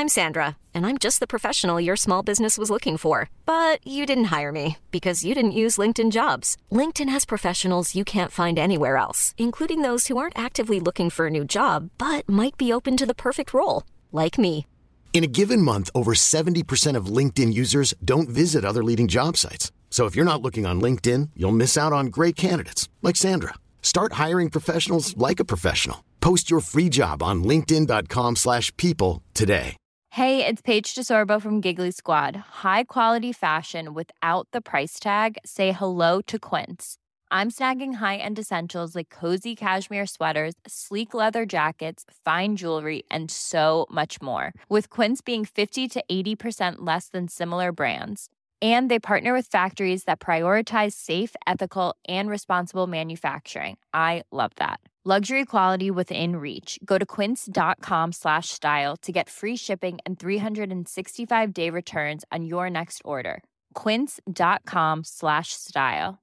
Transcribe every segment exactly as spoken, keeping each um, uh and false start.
I'm Sandra, and I'm just the professional your small business was looking for. But you didn't hire me, because you didn't use LinkedIn Jobs. LinkedIn has professionals you can't find anywhere else, including those who aren't actively looking for a new job, but might be open to the perfect role, like me. In a given month, over seventy percent of LinkedIn users don't visit other leading job sites. So if you're not looking on LinkedIn, you'll miss out on great candidates, like Sandra. Start hiring professionals like a professional. Post your free job on linkedin.com slash people today. Hey, it's Paige DeSorbo from Giggly Squad. High quality fashion without the price tag. Say hello to Quince. I'm snagging high-end essentials like cozy cashmere sweaters, sleek leather jackets, fine jewelry, and so much more. With Quince being fifty to eighty percent less than similar brands. And they partner with factories that prioritize safe, ethical, and responsible manufacturing. I love that. Luxury quality within reach. Go to quince.com slash style to get free shipping and three sixty-five day returns on your next order. Quince.com slash style.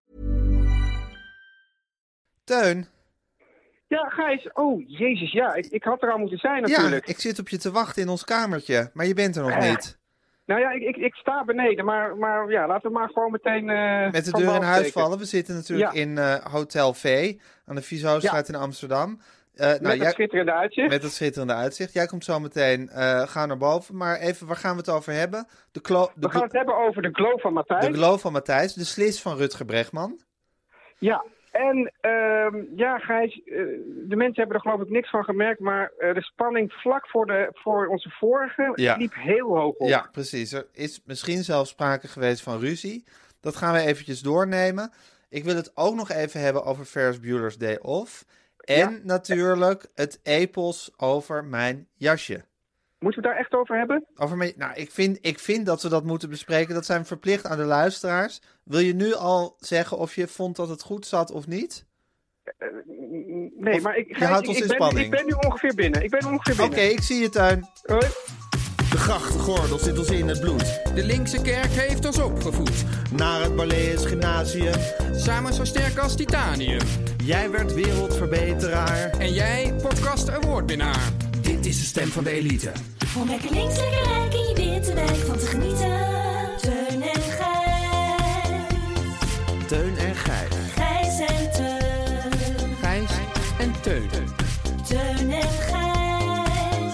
Teun. Ja, Gijs. Oh, jezus, ja. Ik, ik had er al moeten zijn natuurlijk. Ja, ik zit op je te wachten in ons kamertje, maar je bent er nog Uh, niet. Nou ja, ik, ik, ik sta beneden, maar, maar ja, laten we maar gewoon meteen... Uh, Met de van deur in wal huis steken. vallen. We zitten natuurlijk Ja. in uh, Hotel V aan de Vizostraat in Amsterdam. Uh, nou, Met jij, het schitterende uitzicht. Met het schitterende uitzicht. Jij komt zo meteen, uh, ga naar boven. Maar even, waar gaan we het over hebben? De klo- de We gaan het hebben over de glow van Matthijs. De glow van Matthijs, de slis van Rutger Bregman. Ja, en uh, ja, Gijs, uh, de mensen hebben er geloof ik niks van gemerkt, maar uh, de spanning vlak voor, de, voor onze vorige Ja. liep heel hoog op. Ja, precies. Er is misschien zelfs sprake geweest van ruzie. Dat gaan we eventjes doornemen. Ik wil het ook nog even hebben over Ferris Bueller's Day Off. En Ja. natuurlijk het epos over mijn jasje. Moeten we het daar echt over hebben? Over mijn, nou, ik vind, ik vind dat we dat moeten bespreken. Dat zijn we verplicht aan de luisteraars. Wil je nu al zeggen of je vond dat het goed zat of niet? Uh, nee, Of maar ik, je Gijs, houdt ik, ons ik, in ben, spanning. ik ben nu ongeveer binnen. Ik ben ongeveer Oké, binnen. ik zie je, Teun. Hoi. De grachtgordel zit ons in het bloed. De linkse kerk heeft ons opgevoed. Naar het Barlees Gymnasium. Samen zo sterk als titanium. Jij werd wereldverbeteraar. En jij podcast awardwinnaar. Dit is de stem van de elite. Om lekker links, lekker rijk in je witte wijk van te genieten. Teun en Gijs. Teun en Gijs. Gijs en Teun. Gijs en Teun. Teun en Gijs.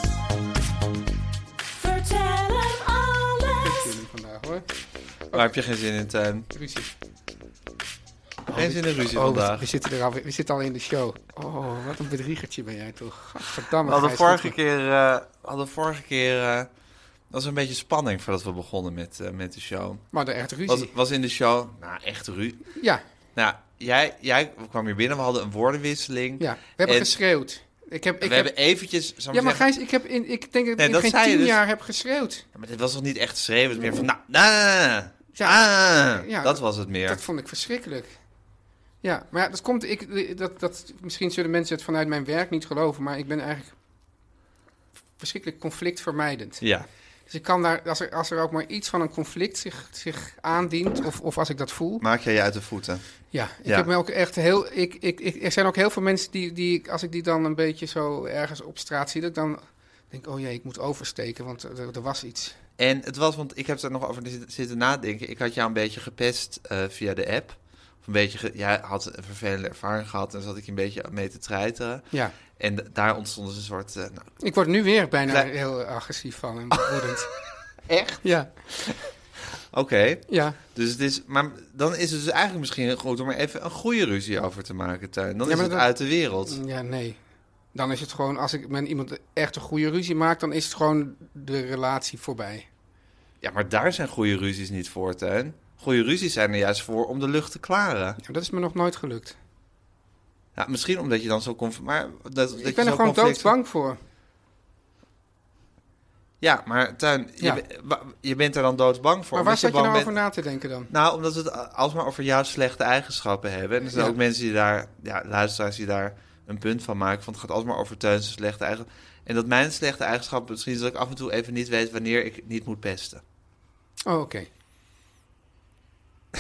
Vertel hem alles. Jullie vandaag hoor. Waar heb je geen zin in, Teun? Ruzie. Geen zin in ruzie Oh, we, vandaag. we zitten er al, we zitten al in de show. Oh, wat een bedriegertje ben jij toch. Gadverdamme. We hadden Gijs, vorige goed. keer, uh, hadden vorige keer uh, was een beetje spanning voordat we begonnen met, uh, met de show. Maar er echt ruzie. Was, was in de show, nou echt ruzie. Ja, Nou, jij, jij kwam hier binnen, we hadden een woordenwisseling. ja. We hebben En geschreeuwd. Ik heb, ik we heb, hebben eventjes... zal ik ja, maar zeggen- Gijs, ik, heb in, ik denk dat Nee, ik dat geen zei je tien dus. jaar heb geschreeuwd. Ja, maar dit was nog niet echt geschreven, het was meer van... Nou, nou, nou, nou. Ja, Ah, ja, dat was het meer. Dat vond ik verschrikkelijk. Ja, maar ja, dat komt... Ik, dat, dat, misschien zullen mensen het vanuit mijn werk niet geloven, maar ik ben eigenlijk verschrikkelijk conflictvermijdend. Ja. Dus ik kan daar, als er, als er ook maar iets van een conflict zich, zich aandient, of, of als ik dat voel... Maak jij je uit de voeten? Ja, ik Ja. heb me ook echt heel... Ik, ik, ik, er zijn ook heel veel mensen die, die ik, als ik die dan een beetje zo ergens op straat zie, dat ik dan denk, oh jee, ik moet oversteken, want er, er was iets. En het was, want ik heb er nog over zitten, zitten nadenken. Ik had jou een beetje gepest uh, via de app. Of een beetje, ge- jij had een vervelende ervaring gehad en zat ik een beetje mee te treiteren. Ja. En d- daar ontstond dus een soort... Uh, nou, Ik word nu weer bijna Klein- heel agressief van en woedend. echt? Ja, Oké. Okay. ja. Dus het is, maar dan is het dus eigenlijk misschien goed om er even een goede ruzie over te maken, Teun. Dan Ja, is maar het dat- uit de wereld. Ja, nee. Dan is het gewoon, als ik met iemand echt een goede ruzie maak, dan is het gewoon de relatie voorbij. Ja, maar daar zijn goede ruzies niet voor, Teun. Goede ruzies zijn er juist voor om de lucht te klaren. Ja, dat is me nog nooit gelukt. Ja, misschien omdat je dan zo... Conf- maar dat, dat Ik je ben er zo gewoon conflict- doodsbang voor. Ja, maar Teun, Ja. je, be- wa- je bent er dan doodsbang voor. Maar waar omdat zat je bang nou bent- over na te denken dan? Nou, omdat we het alsmaar over jouw slechte eigenschappen hebben. En er zijn Ja. ook mensen die daar, ja, luisteraars die daar een punt van maken. Want het gaat alsmaar over Teun's slechte eigenschappen. En dat mijn slechte eigenschappen misschien is dat ik af en toe even niet weet wanneer ik niet moet pesten. Oh, oké. Ja.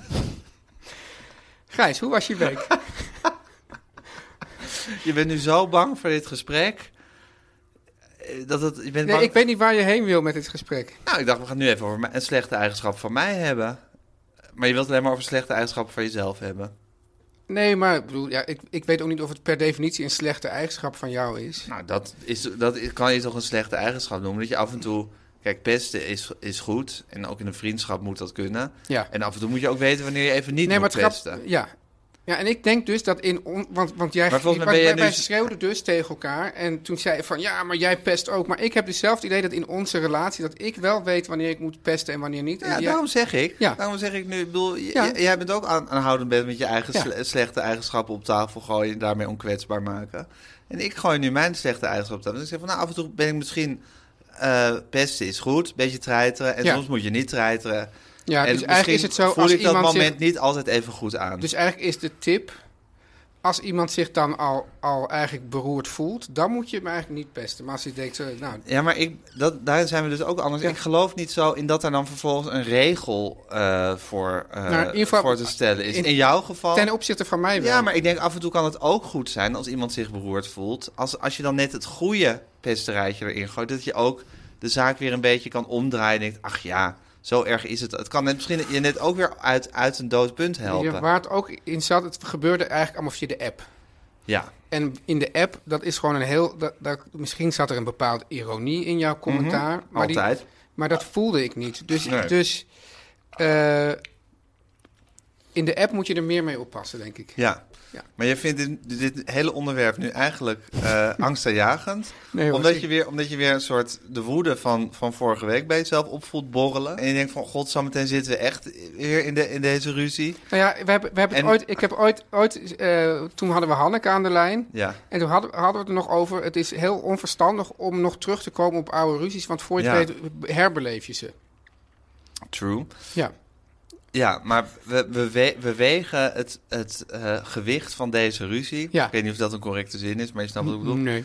Gijs, hoe was je week? Je bent nu zo bang voor dit gesprek. dat het, je bent Nee, bang... ik weet niet waar je heen wil met dit gesprek. Nou, ik dacht, we gaan nu even over mijn- een slechte eigenschap van mij hebben. Maar je wilt het alleen maar over slechte eigenschappen van jezelf hebben. Nee, maar ik bedoel, ja, ik, ik weet ook niet of het per definitie een slechte eigenschap van jou is. Nou, dat, is, dat kan je toch een slechte eigenschap noemen. Dat je af en toe... Kijk, pesten is, is goed. En ook in een vriendschap moet dat kunnen. Ja. En af en toe moet je ook weten wanneer je even niet Nee, maar moet het grap- pesten. ja. Ja, en ik denk dus dat in... On, want, want jij... Maar volgens mij wij, ben jij wij dus- schreeuwden dus tegen elkaar. En toen zei je van... Ja, maar jij pest ook. Maar ik heb dus zelf het idee dat in onze relatie... dat ik wel weet wanneer ik moet pesten en wanneer niet. En Ja, jij- daarom zeg ik. Ja. Daarom zeg ik nu... Ik bedoel, j- Ja. j- jij bent ook aan, aanhoudend bent met je eigen Ja. sle- slechte eigenschappen op tafel gooien... en daarmee onkwetsbaar maken. En ik gooi nu mijn slechte eigenschappen op tafel. Dus ik zeg van, nou, af en toe ben ik misschien... eh, pesten is goed, beetje treiteren. En Ja. soms moet je niet treiteren. Ja, en dus eigenlijk is het zo... voel als ik dat iemand moment zich, niet altijd even goed aan. Dus eigenlijk is de tip... Als iemand zich dan al, al eigenlijk beroerd voelt... dan moet je hem eigenlijk niet pesten. Maar als je denkt... eh, nou, Ja, maar ik, dat, daar zijn we dus ook anders. Ja. Ik geloof niet zo in dat er dan vervolgens een regel eh, voor, eh, Nou, in ieder geval- voor te stellen is. in- In, jouw geval... ten opzichte van mij wel. Ja, maar ik denk af en toe kan het ook goed zijn als iemand zich beroerd voelt. Als, als je dan net het goede pesterijtje erin gooit, dat je ook de zaak weer een beetje kan omdraaien. En denkt, ach ja, zo erg is het. Het kan net, misschien je net ook weer uit, uit een dood punt helpen. Ja, waar het ook in zat... Het gebeurde eigenlijk allemaal via de app. Ja, En in de app, dat is gewoon een heel... Dat, dat, misschien zat er een bepaalde ironie in jouw commentaar. maar die- altijd. maar dat voelde ik niet. Dus, Nee. dus eh, in de app moet je er meer mee oppassen, denk ik. Ja. Ja. Maar je vindt dit, dit hele onderwerp nu eigenlijk eh angstaanjagend. Nee, hoor, omdat, ik- je weer, omdat je weer een soort de woede van, van vorige week bij jezelf op voelt borrelen. En je denkt van, god, zometeen zitten we echt weer in, de, in deze ruzie. Nou ja, we hebben, we hebben het En- ooit... Ik heb ooit... ooit eh, toen hadden we Hanneke aan de lijn. Ja, En toen hadden, hadden we het er nog over... Het is heel onverstandig om nog terug te komen op oude ruzies. Want voor je Ja. het weet herbeleef je ze. true. Ja. Ja, maar we, we, we, we wegen het, het eh, gewicht van deze ruzie. Ja. Ik weet niet of dat een correcte zin is, maar je snapt wat ik bedoel. Nee.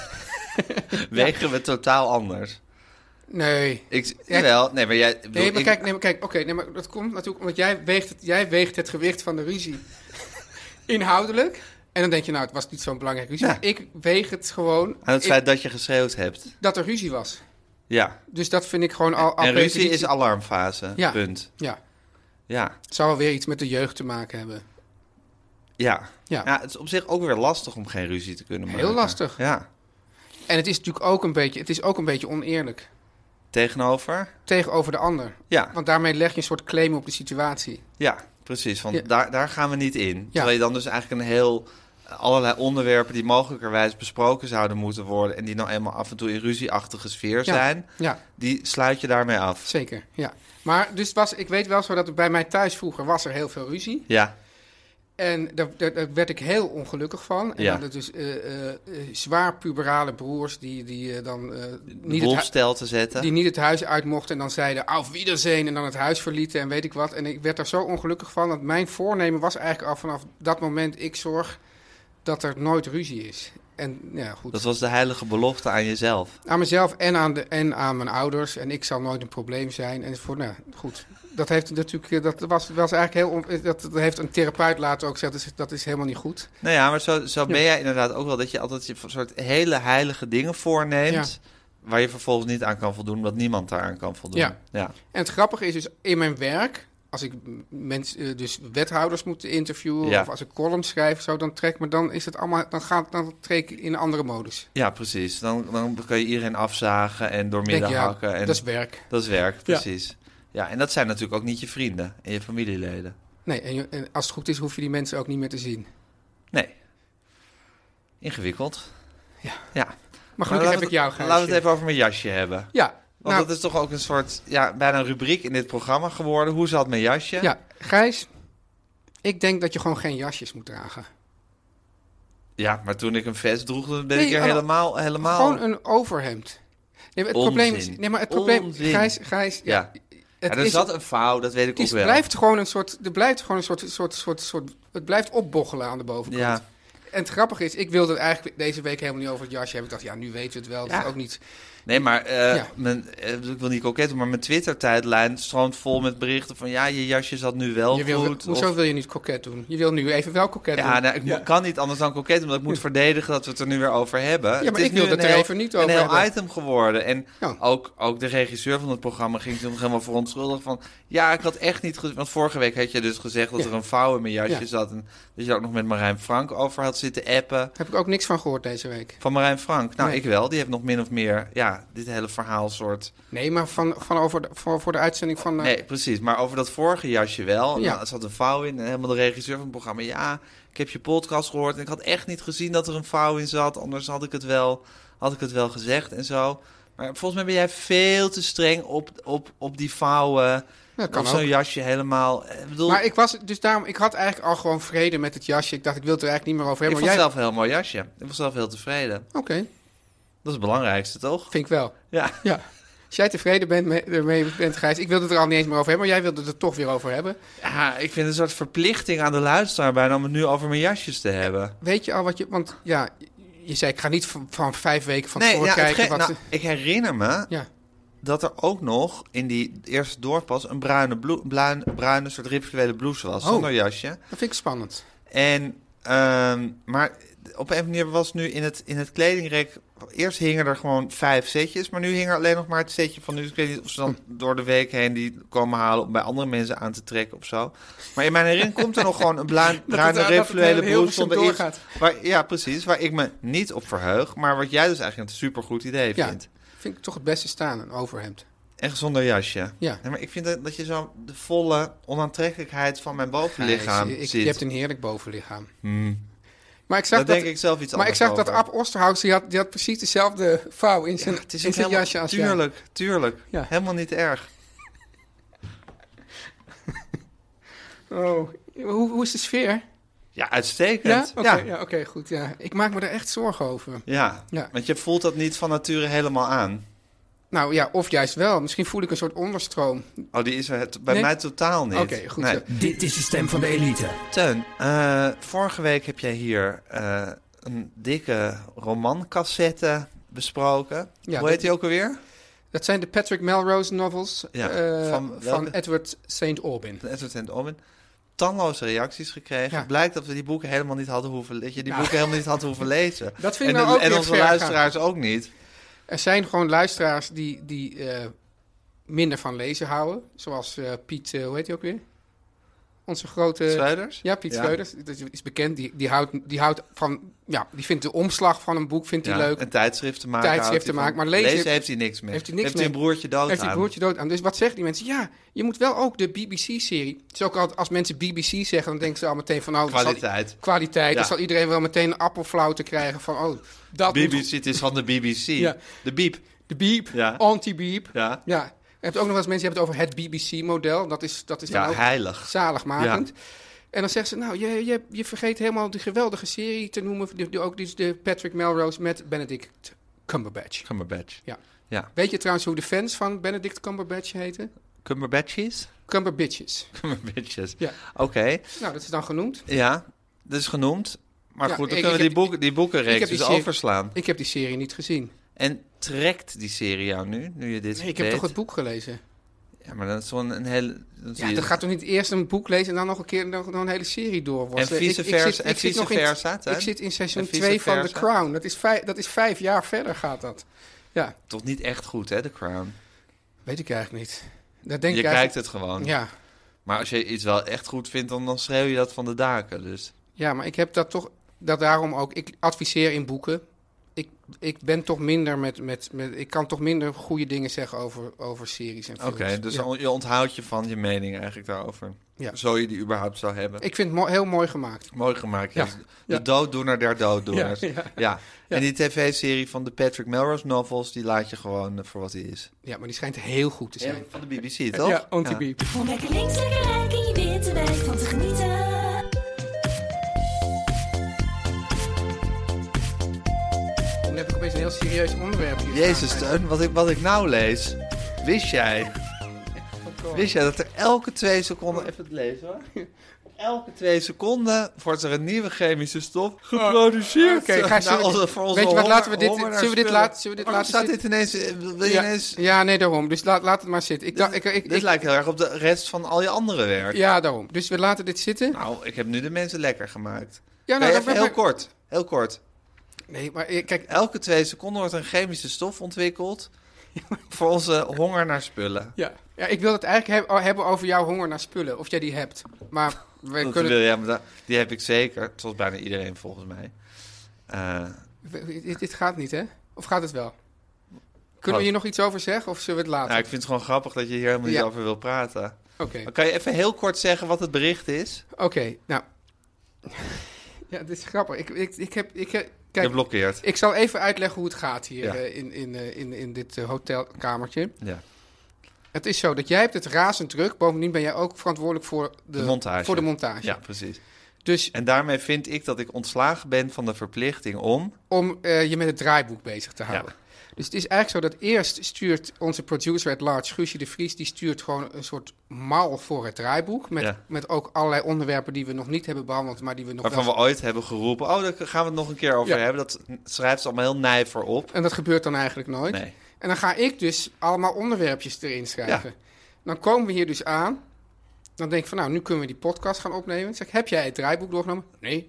Wegen we totaal anders. Nee. Ik, Ja, wel, nee, maar jij... ik bedoel, Nee, maar ik- kijk, nee, maar kijk, oké, nee, maar dat komt natuurlijk omdat jij weegt het, jij weegt het gewicht van de ruzie inhoudelijk. En dan denk je, nou, het was niet zo'n belangrijke ruzie. Ja. Maar ik weeg het gewoon Aan het in- feit dat je geschreeuwd hebt. dat er ruzie was. Ja. Dus dat vind ik gewoon al... al En per ruzie is definitie- alarmfase. Ja. Punt. Ja, Ja. het zou wel weer iets met de jeugd te maken hebben. Ja. Ja. Ja, het is op zich ook weer lastig om geen ruzie te kunnen maken. Heel lastig. Ja. En het is natuurlijk ook een beetje, het is ook een beetje oneerlijk Tegenover? tegenover de ander. Ja. Want daarmee leg je een soort claim op de situatie. Ja, precies. Want Ja. daar, daar gaan we niet in. Terwijl je dan dus eigenlijk een heel... allerlei onderwerpen die mogelijkerwijs besproken zouden moeten worden... en die nou eenmaal af en toe in ruzieachtige sfeer Ja. zijn... Ja, die sluit je daarmee af. zeker. Ja. Maar dus was, ik weet wel zo dat er bij mij thuis vroeger was er heel veel ruzie. Ja, En daar, daar, daar werd ik heel ongelukkig van. En Ja. dan had ik dus eh, eh, eh, zwaar puberale broers die, die eh, dan eh, de niet, boel het op hu- stel te zetten. die niet het huis uit mochten en dan zeiden auf Wiedersehen en dan het huis verlieten en weet ik wat. En ik werd daar zo ongelukkig van dat mijn voornemen was eigenlijk al vanaf dat moment ik zorg dat er nooit ruzie is. En ja, goed. Dat was de heilige belofte aan jezelf. Aan mezelf en aan, de, en aan mijn ouders. En ik zal nooit een probleem zijn. En voor, nou, goed. Dat heeft natuurlijk, dat was, was eigenlijk heel, on- dat, dat heeft een therapeut later ook gezegd, dat is, dat is helemaal niet goed. Nou ja, maar zo, zo ben jij inderdaad ook wel... dat je altijd je soort hele heilige dingen voorneemt... waar je vervolgens niet aan kan voldoen... omdat niemand daaraan kan voldoen. Ja. Ja. En het grappige is dus in mijn werk, als ik mensen, dus wethouders moet interviewen Ja. of als ik columns schrijf, zo, dan trek me, dan is het allemaal, dan gaat, dan trek ik in een andere modus. Ja, precies. Dan, dan kan je iedereen afzagen en Denk doormidden je, ja, hakken. En dat is werk. dat is werk, precies. Ja. en dat zijn natuurlijk ook niet je vrienden en je familieleden. Nee, en, je- en als het goed is, hoef je die mensen ook niet meer te zien. Nee. Ingewikkeld. Ja. ja. Maar gelukkig heb laten ik we jou, het- Laten we het even over mijn jasje hebben. Ja, Want nou, dat is toch ook een soort, ja, bijna een rubriek in dit programma geworden. Hoe zat mijn jasje? ja, Gijs, ik denk dat je gewoon geen jasjes moet dragen. Ja, maar toen ik een vest droeg, dan ben Nee, ik er alle- helemaal, helemaal... Gewoon een overhemd. Nee, maar het Onzin. probleem is, nee, maar het probleem, Onzin. Gijs, Gijs, ja, Ja. het Ja, er is, zat een vouw, dat weet ik het is, ook wel. blijft gewoon een soort, er blijft gewoon een soort, soort, soort, soort, het blijft opbochelen aan de bovenkant. Ja. En het grappige is, ik wilde het eigenlijk deze week helemaal niet over het jasje hebben. Ik dacht, ja, nu weten we het wel. Dat Ja. is ook niet. Nee, maar eh, Ja. mijn, eh, ik wil niet koket doen, maar mijn Twitter-tijdlijn stroomt vol met berichten van... ja, je jasje zat nu wel Je wil, goed. hoezo of- wil je niet koket doen? Je wil nu even wel koket Ja, doen. nou, ik mo- kan niet anders dan koket, omdat ik moet verdedigen dat we het er nu weer over hebben. maar Het is ik nu wil het een er heel- even niet over Een heel hebben. item geworden. En Ja. ook, ook de regisseur van het programma ging zich nog helemaal verontschuldigen van... ja, ik had echt niet gezien... Want vorige week had je dus gezegd dat Ja. er een vouw in mijn jasje Ja. zat. En dat je er ook nog met Marijn Frank over had zitten appen. Daar heb ik ook niks van gehoord deze week. Van Marijn Frank? Nou, Nee. ik wel. Die heeft nog min of meer, ja, dit hele verhaal soort... Nee, maar van, van over de, voor, voor de uitzending van... eh, Nee, precies. Maar over dat vorige jasje wel. Ja. Nou, er zat een vouw in. En helemaal de regisseur van het programma. Ja, ik heb je podcast gehoord. En ik had echt niet gezien dat er een vouw in zat. Anders had ik het wel, had ik het wel gezegd en zo. Maar volgens mij ben jij veel te streng op, op, op die vouwen. dat kan Of zo'n ook. jasje helemaal... Ik bedoel, Maar ik was dus daarom, ik had eigenlijk al gewoon vrede met het jasje. Ik dacht, ik wil het er eigenlijk niet meer over ik hebben. vond maar zelf een heel mooi jasje. Ik was zelf heel tevreden. Oké, Dat is het belangrijkste, toch? vind ik wel. Ja. Ja. Als jij tevreden bent mee, ermee bent, Gijs, ik wilde het er al niet eens meer over hebben, maar jij wilde het er toch weer over hebben. Ja, ik vind het een soort verplichting aan de luisteraar bijna om het nu over mijn jasjes te hebben. Weet je al wat je, want ja, je zei ik ga niet van, van vijf weken van Nee, tevoren ja, het kijken ge- wat... nou, ze- ik herinner me ja, dat er ook nog in die eerste doorpas een bruine, bloe, bruin, bruine soort rituele blouse was, Oh. zonder jasje. dat vind ik spannend. En, ehm, maar op een of andere manier was nu in het, in het kledingrek... Eerst hingen er gewoon vijf setjes, maar nu hing er alleen nog maar het setje van nu. Ik weet niet of ze dan door de week heen die komen halen om bij andere mensen aan te trekken of zo. Maar in mijn herinnering komt er nog gewoon een bruin, bruine dat het rituele hele blouse Hilversum zonder iets. doorgaat. Waar, ja, precies. Waar ik me niet op verheug, maar wat jij dus eigenlijk een supergoed idee Ja, vindt. vind ik toch het beste staan, een overhemd. Echt zonder jasje. Ja. Nee, maar ik vind dat, dat je zo de volle onaantrekkelijkheid van mijn bovenlichaam Gijs, ik, ziet. je hebt een heerlijk bovenlichaam. Hmm. Maar ik zag Daar dat, denk ik zelf iets maar ik anders zag dat over. Ab Osterhaus, die had, die had precies dezelfde vouw in zijn, Ja, het is in ook zijn helemaal, jasje als jij. tuurlijk, tuurlijk. Ja. Helemaal niet erg. Oh, hoe, hoe is de sfeer? Ja, uitstekend. Ja? Oké, ja. ja, oké, goed. Ja. Ik maak me er echt zorgen over. Ja, Ja. want je voelt dat niet van nature helemaal aan. Nou ja, of juist wel. Misschien voel ik een soort onderstroom. Oh, die is er het- bij Nee? mij totaal niet. Oké, goed Nee. zo. Dit is de stem van de elite. Teun, eh, vorige week heb jij hier eh, een dikke romancassette besproken. Ja, Hoe dat- heet die ook alweer? Dat zijn de Patrick Melrose novels Ja, eh, van van, welke? Edward Saint Aubyn. Van Edward en Owen. Talloze reacties gekregen. Ja. Het blijkt dat we die boeken helemaal niet hadden hoeven lezen. Dat je die Nou. boeken helemaal niet hadden hoeven lezen. Dat vind ik en nou de- ook en weer onze ver gaan. luisteraars ook niet. Er zijn gewoon luisteraars die, die eh, minder van lezen houden. Zoals eh, Piet, eh, hoe heet hij ook weer? Onze grote... Schreuders? Ja, Piet Ja. Schreuders. Dat is bekend. Die, die, houdt, die houdt van... Ja, die vindt de omslag van een boek vindt hij Ja, leuk. een tijdschrift te maken. Tijdschrift houdt te hij maken, van. maar lezen- heeft hij niks mee. heeft hij niks heeft hij een mee. broertje dood Heeft hij aan. broertje dood aan. Dus wat zeggen die mensen? Ja, je moet wel ook de B B C-serie... Het is ook altijd, als mensen B B C zeggen, dan denken ze al meteen van... Oh, dan zal- Kwaliteit. kwaliteit. Ja. Dan zal iedereen wel meteen een appelflauw te krijgen van... Oh, dat B moet- B C, het is van de B B C. Ja. De Biep. De beep, Ja. anti-beep. Ja, Ja. Je hebt ook nog wel eens mensen die hebben het over het B B C-model. Dat is, dat is dan ja ook heilig. zaligmakend. En dan zeggen ze, nou, je, je, je vergeet helemaal die geweldige serie te noemen. De, de, ook dus de Patrick Melrose met Benedict Cumberbatch. Cumberbatch. Ja. Ja. Weet je trouwens hoe de fans van Benedict Cumberbatch heten? Cumberbatches? Cumberbitches. Cumberbatches. Ja. Oké. Nou, dat is dan genoemd. Ja, dat is genoemd. Maar Ja, goed, dan ik- kunnen we ik die, heb- boeken, die ik heb boekenreeks die dus serie- overslaan. Ik heb die serie niet gezien. En trekt die serie jou nu, nu je dit Nee, ik heb weet? toch het boek gelezen? Ja, maar dat is zo'n een hele... Dan zie Ja, je- dat gaat toch niet eerst een boek lezen en dan nog een keer nog, nog een hele serie doorworstelen? En vice Ik- ik versa- zit- en ik zit vice nog in- versa, Teun? Ik zit in seizoen En vice twee van The versa? Crown. Dat is, vijf, dat is vijf jaar verder gaat dat. Ja, Toch niet echt goed, hè, The Crown? weet ik eigenlijk niet. Dat denk je ik kijkt eigenlijk- het gewoon. Ja. Maar als je iets wel echt goed vindt, dan, dan schreeuw je dat van de daken. Dus. ja, maar ik heb dat toch... Dat daarom ook... Ik adviseer in boeken. Ik, ik ben toch minder met, met, met... Ik kan toch minder goede dingen zeggen over, over series en Oké, films. dus Ja. on- je onthoudt je van je mening eigenlijk daarover. Ja. Zo je die überhaupt zou hebben. Ik vind het mo- heel mooi gemaakt. Mooi gemaakt. Ja. Ja. De Ja. dooddoener der dooddoeners. Ja, Ja, ja. En die tv-serie van de Patrick Melrose novels, die laat je gewoon eh, voor wat hij is. Ja, maar die schijnt heel goed te zijn. Van de B B C, toch? Ja, anti-beep. Om lekker links, lekker rijk in je witte wijk van te genieten. Dan heb ik opeens een heel serieus onderwerp hier Jezus, staan. Teun, wat ik, wat ik nou lees. Wist jij komen. Wist jij dat er elke twee seconden... Even het lezen hoor. Elke twee seconden wordt er een nieuwe chemische stof geproduceerd. Oké, ga, zullen Nou, we- onze- voor onze weet je wat, honger- laten we dit, honger naar zullen we dit spullen. laten, zullen we dit Waarom laten staat zitten? dit ineens... Wil je Ja, ineens... ja, nee, daarom. Dus laat, laat het maar zitten. Ik, dacht, ik, ik, Dit ik, lijkt heel erg op de rest van al je andere werk. ja, daarom. Dus we laten dit zitten. Nou, ik heb nu de mensen lekker gemaakt. Ja, Nee, nou, even dat- heel kort. Heel kort. Nee, maar eh, kijk, Elke twee seconden wordt een chemische stof ontwikkeld... voor onze honger naar spullen. ja, ja, ik wil het eigenlijk heb- hebben over jouw honger naar spullen. Of jij die hebt. Maar we Dat kunnen... wil, ja, maar dat- die heb ik zeker. Zoals bijna iedereen volgens mij. Eh, we- Dit, dit gaat niet, hè? Of gaat het wel? Kunnen Wat? we hier nog iets over zeggen? Of zullen we het laten? nou, ik vind het gewoon grappig dat je hier helemaal niet Ja. over wil praten. Oké, Maar kan je even heel kort zeggen wat het bericht is? oké. Nou... Ja, dit is grappig. Ik, ik, ik heb... Ik heb kijk, Geblokkeerd. ik zal even uitleggen hoe het gaat hier Ja. eh, in, in, eh, in, in dit eh, hotelkamertje. Ja. Het is zo dat jij hebt het razend druk. Bovendien ben jij ook verantwoordelijk voor de, De montage. Voor de montage. Ja, precies. Dus En daarmee vind ik dat ik ontslagen ben van de verplichting om... om eh, je met het draaiboek bezig te houden. Ja. Dus het is eigenlijk zo dat eerst stuurt onze producer at large, Guusje de Vries, die stuurt gewoon een soort mal voor het draaiboek. Met, Ja. met ook allerlei onderwerpen die we nog niet hebben behandeld, maar die we nog Waarvan wel... we ooit hebben geroepen... oh, daar gaan we het nog een keer over Ja. hebben. Dat schrijft ze allemaal heel nijver op. En dat gebeurt dan eigenlijk nooit. Nee. En dan ga ik dus allemaal onderwerpjes erin schrijven. Ja. Dan komen we hier dus aan. Dan denk ik van, nou, nu kunnen we die podcast gaan opnemen. Dan zeg ik, heb jij het draaiboek doorgenomen? Nee.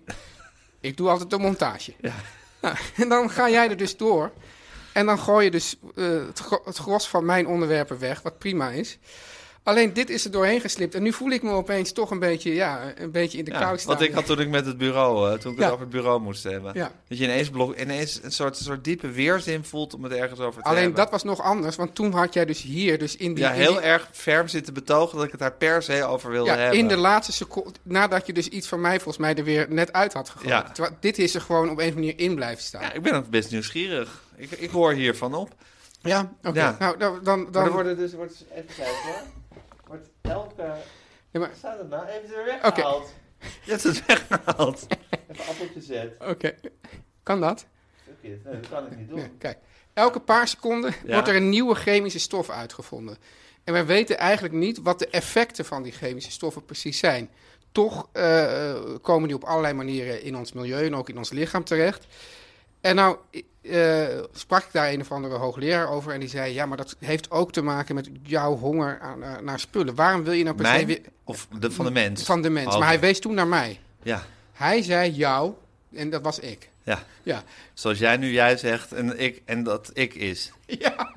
Ik doe altijd de montage. Ja. Nou, en dan ga jij er dus door. En dan gooi je dus eh, het, gro- het gros van mijn onderwerpen weg, wat prima is. Alleen dit is er doorheen geslipt. En nu voel ik me opeens toch een beetje, ja, een beetje in de Ja, kou staan. wat ik had toen ik met het bureau, uh, toen ik Ja. het over het bureau moest hebben. Ja. Dat je ineens, blok, ineens een soort, soort diepe weerzin voelt om het ergens over te Alleen hebben. dat was nog anders, want toen had jij dus hier, dus in die... Ja, in heel die- erg ferm zitten betogen dat ik het daar per se over wilde Ja, hebben. in de laatste seconde, nadat je dus iets van mij volgens mij er weer net uit had gegooid. Ja. Terwijl dit is er gewoon op een manier in blijven staan. Ja, ik ben ook best nieuwsgierig. Ik, ik hoor hiervan op. Ja, oké. Ja. Nou, dan... dan, Maar dan er worden dus, wordt dus even kijken hoor. Wordt elke... ja, maar, Wat staat het nou? Even er weggehaald. Je hebt het weggehaald. Even appeltje zet. oké. Kan dat? Fuck it. Nee, dat kan ik niet doen. Ja, kijk. Elke paar seconden Ja. wordt er een nieuwe chemische stof uitgevonden. En wij weten eigenlijk niet wat de effecten van die chemische stoffen precies zijn. Toch eh, komen die op allerlei manieren in ons milieu en ook in ons lichaam terecht. En nou eh, sprak ik daar een of andere hoogleraar over en die zei... ja, maar dat heeft ook te maken met jouw honger aan, eh, naar spullen. Waarom wil je nou per se Mijn? weer... Of de, van de mens? Van de mens. Oh, Maar hij oké. wees toen naar mij. Ja, Hij zei jou en dat was ik. ja. Ja. Zoals jij nu jij zegt en, ik, en dat ik is. Ja.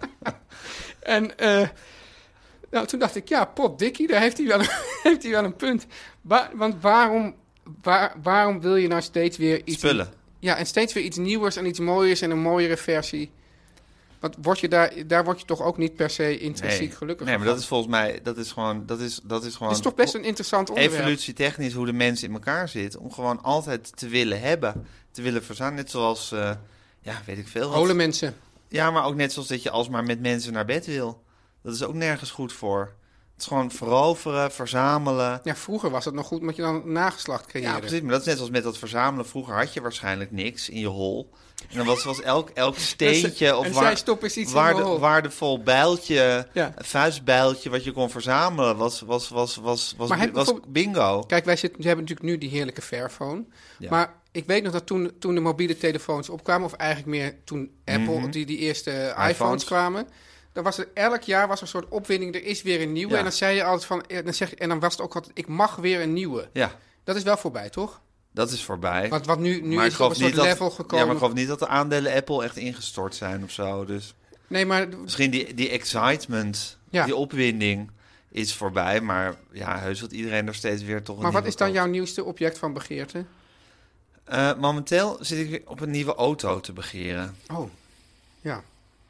En eh, nou, toen dacht ik, ja, potdikkie, daar heeft hij wel een, heeft hij wel een punt. Wa- want waarom, waar, waarom wil je nou steeds weer iets... Spullen. Ja, en steeds weer iets nieuws en iets mooiers en een mooiere versie. Want word je daar, daar word je toch ook niet per se intrinsiek gelukkig Nee, maar van. dat is volgens mij, dat is gewoon, dat is, dat is gewoon Het is toch best een interessant onderwerp. evolutietechnisch hoe de mens in elkaar zit. Om gewoon altijd te willen hebben, te willen verzamelen. Net zoals, eh, ja, weet ik veel wat. Holen mensen. Ja, maar ook net zoals dat je alsmaar met mensen naar bed wil. Dat is ook nergens goed voor. Het is gewoon veroveren, verzamelen. Ja, vroeger was het nog goed, omdat je dan nageslacht creëerde. Ja, precies. Maar dat is net zoals met dat verzamelen. Vroeger had je waarschijnlijk niks in je hol. En dan was, was elk, elk steentje of en waar, zij stoppen eens iets in waarde, mijn hol. waardevol bijltje, Ja. een vuistbijltje wat je kon verzamelen, was, was, was, was, was, Maar heb was bijvoorbeeld- bingo. Kijk, wij zitten, we hebben natuurlijk nu die heerlijke Fairphone. Ja. Maar ik weet nog dat toen, toen de mobiele telefoons opkwamen, of eigenlijk meer toen Apple, Mhm. die, die eerste iPhones. iPhones kwamen, dan was er elk jaar was er een soort opwinding, er is weer een nieuwe. Ja. En dan zei je altijd van, eh, dan zeg, je- en dan was het ook altijd, ik mag weer een nieuwe. Ja, Dat is wel voorbij, toch? dat is voorbij. Want wat nu, nu maar is het op een soort dat, level ja, gekomen. maar ik geloof niet dat de aandelen Apple echt ingestort zijn of zo. Dus Nee, maar misschien die, die excitement, Ja. die opwinding is voorbij. Maar ja, heus dat iedereen er steeds weer toch een Maar wat nieuwe is dan koopt. jouw nieuwste object van begeerte? Eh, momenteel zit ik op een nieuwe auto te begeren. Oh, ja.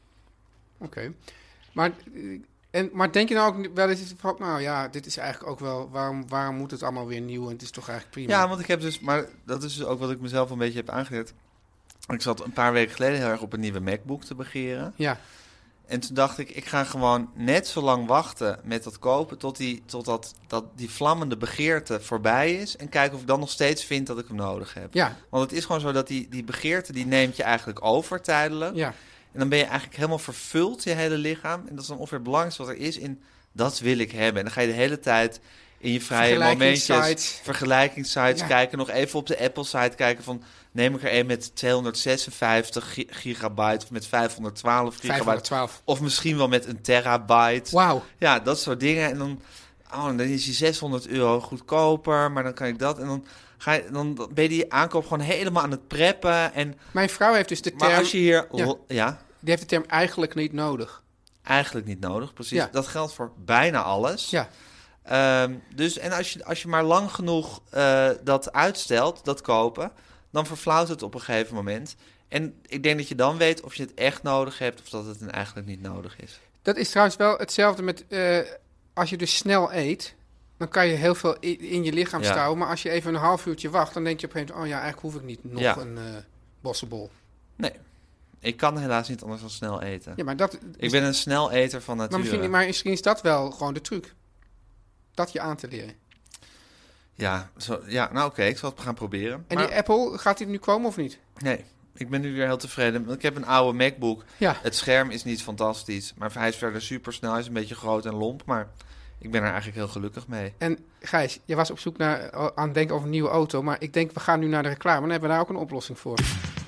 Oké. Maar, eh, en, maar denk je nou ook wel eens van, nou ja, dit is eigenlijk ook wel, waarom, waarom moet het allemaal weer nieuw en het is toch eigenlijk prima? Ja, want ik heb dus, maar dat is dus ook wat ik mezelf een beetje heb aangeleerd. Ik zat een paar weken geleden heel erg op een nieuwe MacBook te begeren. Ja, En toen dacht ik, ik ga gewoon net zo lang wachten met dat kopen tot die, tot dat, dat die vlammende begeerte voorbij is. En kijken of ik dan nog steeds vind dat ik hem nodig heb. ja, Want het is gewoon zo dat die, die begeerte, die neemt je eigenlijk over tijdelijk. ja. En dan ben je eigenlijk helemaal vervuld, je hele lichaam. En dat is dan ongeveer het belangrijkste wat er is in... dat wil ik hebben. En dan ga je de hele tijd in je vrije momentjes... vergelijkingssites Ja. kijken. Nog even op de Apple-site kijken van... neem ik er een met tweehonderdzesenvijftig gi- gigabyte... of met vijfhonderdtwaalf gigabyte. vijfhonderdtwaalf. Of misschien wel met een terabyte. Wauw. Ja, Dat soort dingen. En dan, oh, dan is die zeshonderd euro goedkoper. Maar dan kan ik dat. En dan, ga je, dan ben je die aankoop gewoon helemaal aan het preppen. En, Mijn vrouw heeft dus de maar term... als je hier... Ja. lo- ja Die heeft de term eigenlijk niet nodig. eigenlijk niet nodig, precies. Ja. Dat geldt voor bijna alles. Ja. Ehm, dus en als je, als je maar lang genoeg eh, dat uitstelt, dat kopen, dan verflauwt het op een gegeven moment. En ik denk dat je dan weet of je het echt nodig hebt of dat het dan eigenlijk niet nodig is. Dat is trouwens wel hetzelfde met... eh, als je dus snel eet, dan kan je heel veel i- in je lichaam Ja. stouwen. Maar als je even een half uurtje wacht, dan denk je op een gegeven moment... oh ja, eigenlijk hoef ik niet nog Ja. een eh bossenbol. Nee, ik kan helaas niet anders dan snel eten. Ja, maar dat... Ik is- ben een snel eter van maar, nature. misschien, maar misschien is dat wel gewoon de truc. Dat je aan te leren. Ja, zo, ja, nou oké, ik zal het gaan proberen. En Maar- die Apple, gaat die nu komen of niet? Nee, ik ben nu weer heel tevreden. Want ik heb een oude MacBook. Ja. Het scherm is niet fantastisch, maar hij is verder super snel. Hij is een beetje groot en lomp, maar ik ben er eigenlijk heel gelukkig mee. En Gijs, je was op zoek naar, aan het denken over een nieuwe auto. Maar ik denk, we gaan nu naar de reclame. Dan hebben we daar ook een oplossing voor.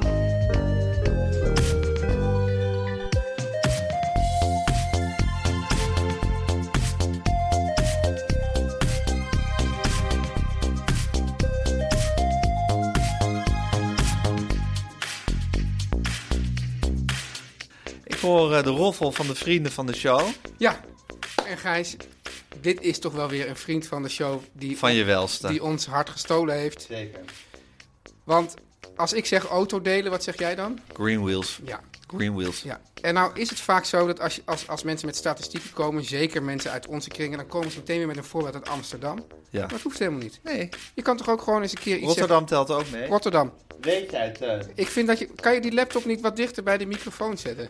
Ik hoor eh, de roffel van de vrienden van de show. Ja, en Gijs, dit is toch wel weer een vriend van de show die, Van je welste. die ons hart gestolen heeft. Zeker. Want als ik zeg autodelen, wat zeg jij dan? Green Wheels. Ja. Green Wheels. Ja. En nou is het vaak zo dat als, je, als, als mensen met statistieken komen, zeker mensen uit onze kringen, dan komen ze meteen weer met een voorbeeld uit Amsterdam. Ja. Maar dat hoeft helemaal niet. Nee, Je kan toch ook gewoon eens een keer iets Rotterdam telt ook mee. zeggen. Rotterdam. Weet jij het? eh? Ik vind dat je... Kan je die laptop niet wat dichter bij de microfoon zetten?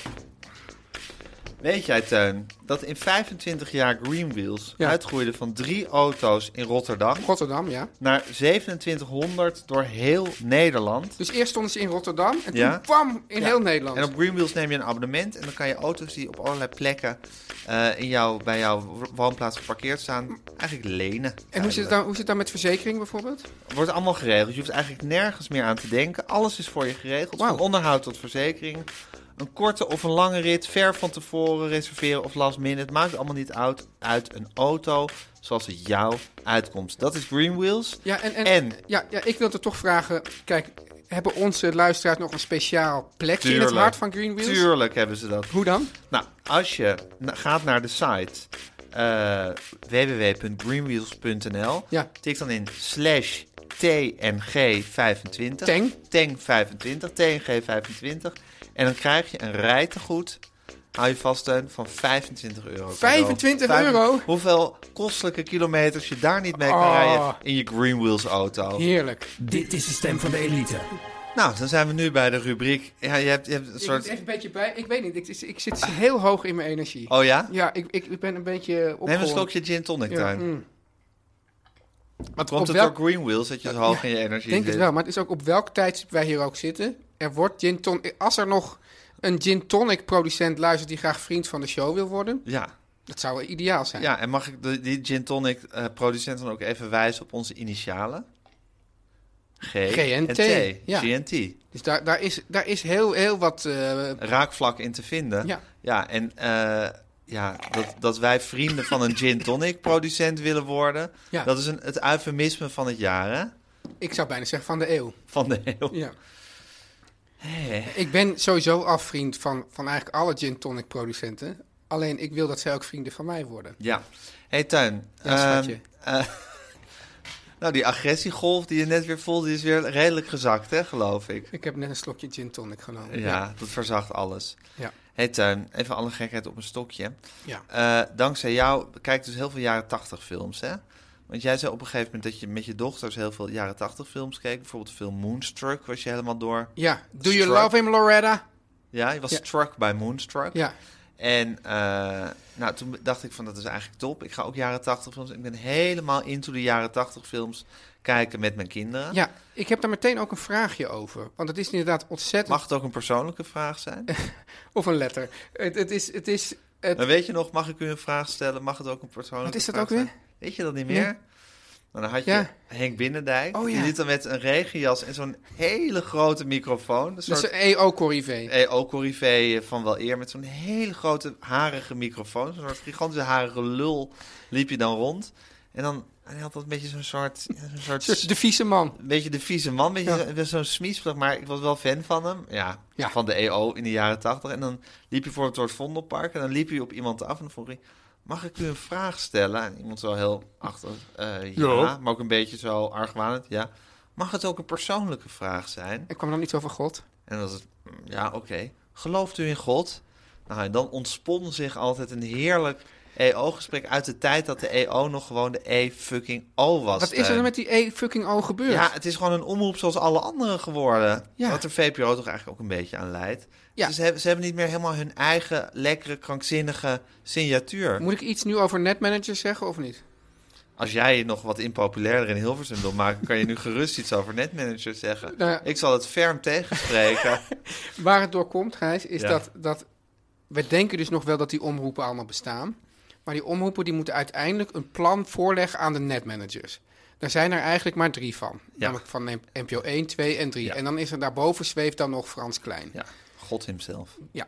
Weet jij, Teun, dat in vijfentwintig jaar Green Wheels Ja. uitgroeide van drie auto's in Rotterdam Rotterdam, ja. naar zevenentwintighonderd door heel Nederland. Dus eerst stonden ze in Rotterdam en toen Ja. kwam in Ja. heel Nederland. En op Green Wheels neem je een abonnement en dan kan je auto's die op allerlei plekken eh, in jouw, bij jouw woonplaats geparkeerd staan, eigenlijk lenen. En hoe zit, het dan, hoe zit het dan met verzekering bijvoorbeeld? Wordt allemaal geregeld. Je hoeft eigenlijk nergens meer aan te denken. Alles is voor je geregeld. Wauw. Van onderhoud tot verzekering. Een korte of een lange rit, ver van tevoren reserveren of last minute. Het maakt allemaal niet uit, uit een auto zoals het jou uitkomt. Dat is Green Wheels. Ja, en, en, En? Ja, ja, ik wil er toch vragen. Kijk, hebben onze luisteraars nog een speciaal plekje in Tuurlijk. het hart van Green Wheels? Tuurlijk hebben ze dat. Hoe dan? Nou, als je na- gaat naar de site eh w w w punt greenwheels punt n l, Ja. tik dan in slash T N G vijfentwintig. Teng? Teng vijfentwintig, T N G vijfentwintig. En dan krijg je een rijtegoed, hou je vast, Teun, van vijfentwintig euro. vijfentwintig Vijf- euro? Hoeveel kostelijke kilometers je daar niet mee kan Oh. rijden in je Green Wheels auto. Heerlijk. Dit is de stem van de elite. Nou, dan zijn we nu bij de rubriek. Ja, je hebt, je hebt een Ik soort... moet even een beetje bij. Ik weet niet, ik, ik zit heel hoog in mijn energie. Oh ja? Ja, ik, ik, ik ben een beetje opgewonden. Neem een slokje gin tonic, Ja, Teun. mm. Maar komt op het welk- door Green Wheels dat je zo hoog in je energie Ik denk zit? het wel, maar het is ook op welk tijdstip wij hier ook zitten. Er wordt gin tonic... Als er nog een gin tonic producent luistert die graag vriend van de show wil worden, Ja. dat zou ideaal zijn. Ja, en mag ik de, die gin tonic eh, producent dan ook even wijzen op onze initialen? G, G en T, ja. G en T. Dus daar, daar, is, daar is heel, heel wat... eh, Raakvlak in te vinden. Ja. Ja, en eh, ja, dat, dat wij vrienden van een gin tonic producent willen worden, Ja. dat is een, het eufemisme van het jaar, hè? ik zou bijna zeggen van de eeuw. Van de eeuw. Ja. Hé. Ik ben sowieso afvriend van, van eigenlijk alle gin tonic producenten. Alleen ik wil dat zij ook vrienden van mij worden. Ja. Hey Tuin. Ja, schatje. ehm, eh, nou, die agressiegolf die je net weer voelde, die is weer redelijk gezakt, hè, geloof ik. Ik heb net een slokje gin tonic genomen. Ja, dat verzacht alles. Ja. Hey Tuin, even alle gekheid op een stokje. Ja. Eh, dankzij jou kijk ik dus heel veel jaren tachtig films, hè? Want jij zei op een gegeven moment dat je met je dochters heel veel jaren tachtig films keek. Bijvoorbeeld de film Moonstruck was je helemaal door. Ja. Do you Struck. love him, Loretta? Ja, je was Ja. struck bij Moonstruck. Ja. En uh, nou, toen dacht ik van, dat is eigenlijk top. Ik ga ook jaren tachtig films. Ik ben helemaal into de jaren tachtig films kijken met mijn kinderen. Ja, ik heb daar meteen ook een vraagje over. Want het is inderdaad ontzettend... Mag het ook een persoonlijke vraag zijn? Of een letter. Het, het is... Het is het... Dan weet je nog, mag ik u een vraag stellen? Mag het ook een persoonlijke Wat is dat vraag ook weer? zijn? Weet je dat niet meer? Ja. Nou, dan had je Ja. Henk Binnendijk. Oh, ja. Die liet dan met een regenjas en zo'n hele grote microfoon. Een Dat soort is een E O-corrivé. E O-corrivé van wel eer. Met zo'n hele grote harige microfoon. Zo'n soort gigantische harige lul liep je dan rond. En dan hij had dat een beetje zo'n soort... Zo'n soort Dus de vieze man. Een beetje de vieze man, een beetje Ja. zo- zo'n smiesvlag, maar ik was wel fan van hem. Ja, Ja. van de E O in de jaren tachtig. En dan liep je voor het soort Vondelpark en dan liep je op iemand af en dan vroeg hij... Mag ik u een vraag stellen? En iemand zo heel achter, eh, ja, Ja. maar ook een beetje zo argwanend, ja. Mag het ook een persoonlijke vraag zijn? Ik kwam dan niet over God. En dan was het, mm, ja, oké. Gelooft u in God? Nou, en dan ontspon zich altijd een heerlijk E O-gesprek uit de tijd dat de E O nog gewoon de E-fucking-O was. Wat is er Teun. dan met die E-fucking-O gebeurd? Ja, het is gewoon een omroep zoals alle andere geworden. Ja. Wat de V P R O toch eigenlijk ook een beetje aan leidt. Ja. Dus ze, hebben, ze hebben niet meer helemaal hun eigen lekkere, krankzinnige signatuur. Moet ik iets nu over netmanagers zeggen of niet? Als jij nog wat impopulairder in Hilversum wil maken, kan je nu gerust iets over netmanagers zeggen. Nou ja. Ik zal het ferm tegenspreken. Waar het door komt, Gijs, is Ja. dat, dat... We denken dus nog wel dat die omroepen allemaal bestaan. Maar die omroepen die moeten uiteindelijk een plan voorleggen aan de netmanagers. Daar zijn er eigenlijk maar drie van. Ja. Namelijk van N P O één, twee en drie. Ja. En dan is er daarboven zweeft dan nog Frans Klein. Ja, God himself. Ja,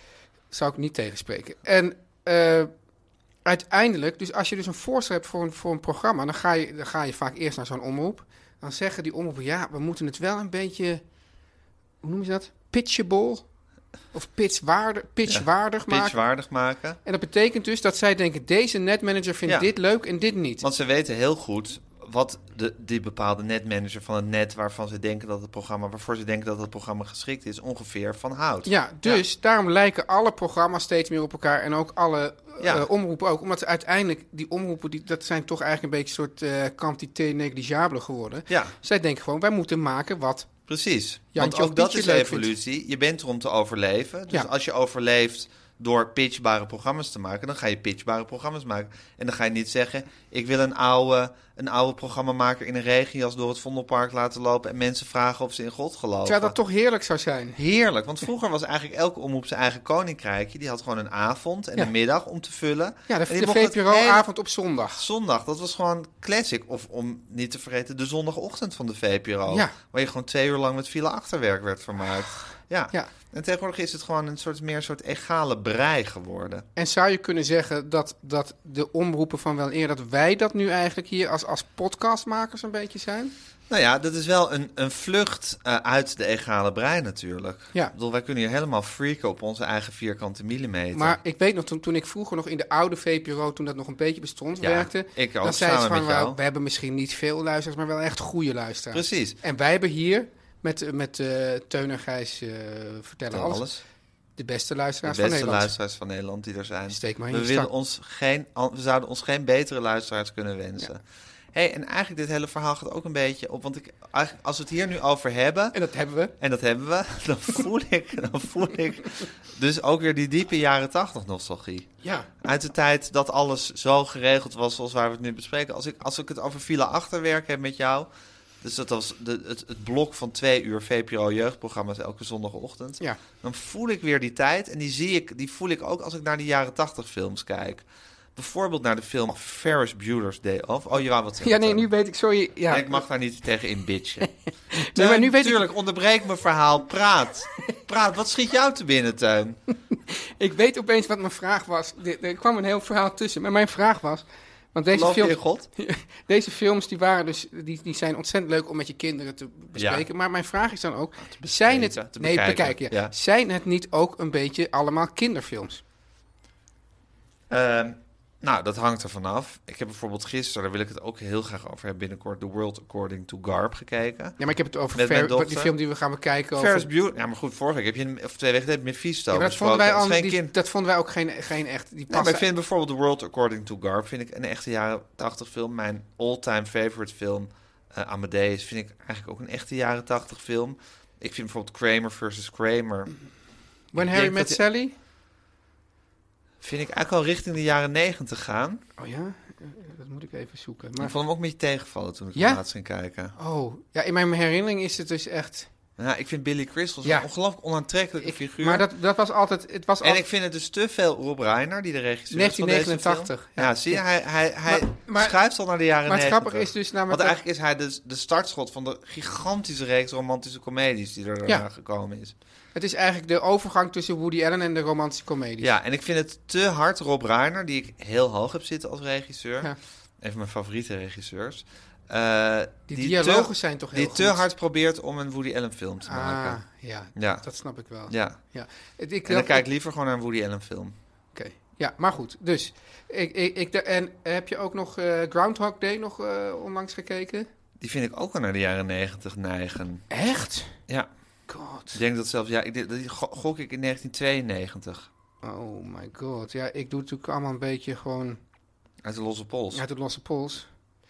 zou ik niet tegenspreken. En eh, uiteindelijk, dus als je dus een voorstel hebt voor een, voor een programma, dan ga, je, dan ga je vaak eerst naar zo'n omroep. Dan zeggen die omroepen, ja, we moeten het wel een beetje, hoe noemen ze dat? Pitchable? Of pitchwaardig, pitchwaardig maken. Pitchwaardig maken. En dat betekent dus dat zij denken, deze netmanager vindt Ja. dit leuk en dit niet. Want ze weten heel goed wat de, die bepaalde netmanager van het net, waarvan ze denken dat het programma, waarvoor ze denken dat het programma geschikt is, ongeveer van houdt. Ja, dus daarom lijken alle programma's steeds meer op elkaar en ook alle Ja. eh, omroepen ook. Omdat ze uiteindelijk, die omroepen, die, dat zijn toch eigenlijk een beetje een soort eh quantité negligible geworden. Ja, Zij denken gewoon, wij moeten maken wat... precies. Jantje Want of ook dat Pietje is leuk evolutie. Je bent er om te overleven. Dus Ja. als je overleeft door pitchbare programma's te maken, dan ga je pitchbare programma's maken. En dan ga je niet zeggen, ik wil een oude, een oude programmamaker in een regenjas door het Vondelpark laten lopen en mensen vragen of ze in God geloven. Terwijl dat toch heerlijk zou zijn. Heerlijk, want vroeger was eigenlijk elke omroep zijn eigen koninkrijkje. Die had gewoon een avond en Ja. een middag om te vullen. Ja, de, En die de mocht het V P R O-avond hele- op zondag. Zondag, dat was gewoon classic. Of om niet te vergeten, de zondagochtend van de V P R O. Ja. Waar je gewoon twee uur lang met file achterwerk werd vermaakt. Ja. Ja. En tegenwoordig is het gewoon een soort meer een soort egale brei geworden. En zou je kunnen zeggen dat, dat de omroepen van wel eer, dat wij dat nu eigenlijk hier als, als podcastmakers een beetje zijn? Nou ja, dat is wel een, een vlucht uh, uit de egale brei natuurlijk. Ja. Ik bedoel, wij kunnen hier helemaal freaken op onze eigen vierkante millimeter. Maar ik weet nog, toen, toen ik vroeger nog in de oude V P R O, toen dat nog een beetje bestond, Ja, werkte, ik ook, dan zei ze samen van, met jou. we, we hebben misschien niet veel luisteraars, maar wel echt goede luisteraars. Precies. En wij hebben hier, met, met uh, Teun en Gijs uh, vertellen alles, alles. de beste De luisteraars beste van Nederland. luisteraars van Nederland die er zijn. Steek maar in we, je willen zak. ons geen, we zouden ons geen betere luisteraars kunnen wensen. Ja. Hey, en eigenlijk dit hele verhaal gaat ook een beetje op, want ik, eigenlijk, als we het hier nu over hebben, En dat hebben we. en dat hebben we, dan voel ik, dan voel ik dus ook weer die diepe jaren tachtig nostalgie. Ja. Uit de tijd dat alles zo geregeld was zoals waar we het nu bespreken. Als ik, als ik het over file achterwerk heb met jou, dus dat was de, het, het blok van twee uur V P R O jeugdprogramma's elke zondagochtend. Ja. Dan voel ik weer die tijd en die zie ik, die voel ik ook als ik naar de jaren tachtig films kijk. Bijvoorbeeld naar de film Ferris Bueller's Day Off. Oh, je wou wat zeggen. Ja, nee, Teun. nu weet ik, sorry. Ja. Nee, ik mag daar niet tegen in bitchen. Nee, maar nu weet ik- Tuurlijk, onderbreek mijn verhaal. Praat. Praat. Wat schiet jou te binnen, Teun? Ik weet opeens wat mijn vraag was. Er, er kwam een heel verhaal tussen. Maar mijn vraag was... Want deze Geloof je in films, God? deze films die waren dus, die, die zijn ontzettend leuk om met je kinderen te bespreken. Maar mijn vraag is dan ook, zijn het, te nee, bekijken, bekijken, ja. ja. Zijn het niet ook een beetje allemaal kinderfilms? Ehm, nou, dat hangt er vanaf. Ik heb bijvoorbeeld gisteren, daar wil ik het ook heel graag over hebben, binnenkort The World According to Garp gekeken. Ja, maar ik heb het over Met mijn Fer, dochter. die film die we gaan bekijken. Over, Ferris Bueller. Ja, maar goed, vorige week heb je, of twee weken geleden, Mephisto ja, maar dat vonden wij besproken. al, Dat is geen die- kind. dat vonden wij ook geen, geen echt. Die Nee, passen, maar ik vind bijvoorbeeld The World According to Garp vind ik een echte jaren tachtig film. Mijn all-time favorite film, uh, Amadeus, vind ik eigenlijk ook een echte jaren tachtig film. Ik vind bijvoorbeeld Kramer versus Kramer. When ik Harry denk Met dat die- Sally? vind ik eigenlijk al richting de jaren negentig gaan. Oh ja? Eh, Dat moet ik even zoeken. Ik Maar, vond hem ook een beetje tegenvallen toen ik Ja? hem laatst ging kijken. oh, ja, in mijn herinnering is het dus echt... Nou, ik vind Billy Crystal Ja. een ongelooflijk onaantrekkelijke Ik, figuur. maar dat, dat was altijd... Het was En altijd ik vind het dus te veel Rob Reiner, die de regisseur is van negentien deze film. negenentachtig. Ja, zie je, hij, hij, hij Maar- maar- schuift al naar de jaren maar het negentig. grappige is dus namelijk... Want dat- eigenlijk is hij de, de startschot van de gigantische reeks romantische comedies die er Ja. daarna gekomen is. Het is eigenlijk de overgang tussen Woody Allen en de romantische comedies. Ja, en ik vind het te hard Rob Reiner, die ik heel hoog heb zitten als regisseur. Ja. Een van mijn favoriete regisseurs. Uh, Die dialogen zijn toch heel Die goed. te hard probeert om een Woody Allen film te maken. Ah, ja, Ja. dat snap ik wel. Ja. Ja. Het- Ik, En dan dat- kijk ik liever gewoon naar een Woody Allen film. Oké, ja, maar goed. Dus, ik, ik, ik, en heb je ook nog eh, Groundhog Day nog eh, onlangs gekeken? Die vind ik ook wel naar de jaren negentig neigen. Echt? Ja. God. Ik denk dat zelfs, ja, ik, denk- dat die go- gok ik in negentien tweeënnegentig. Oh my god. Ja, ik doe het natuurlijk allemaal een beetje gewoon Uit de losse pols. uit de losse pols.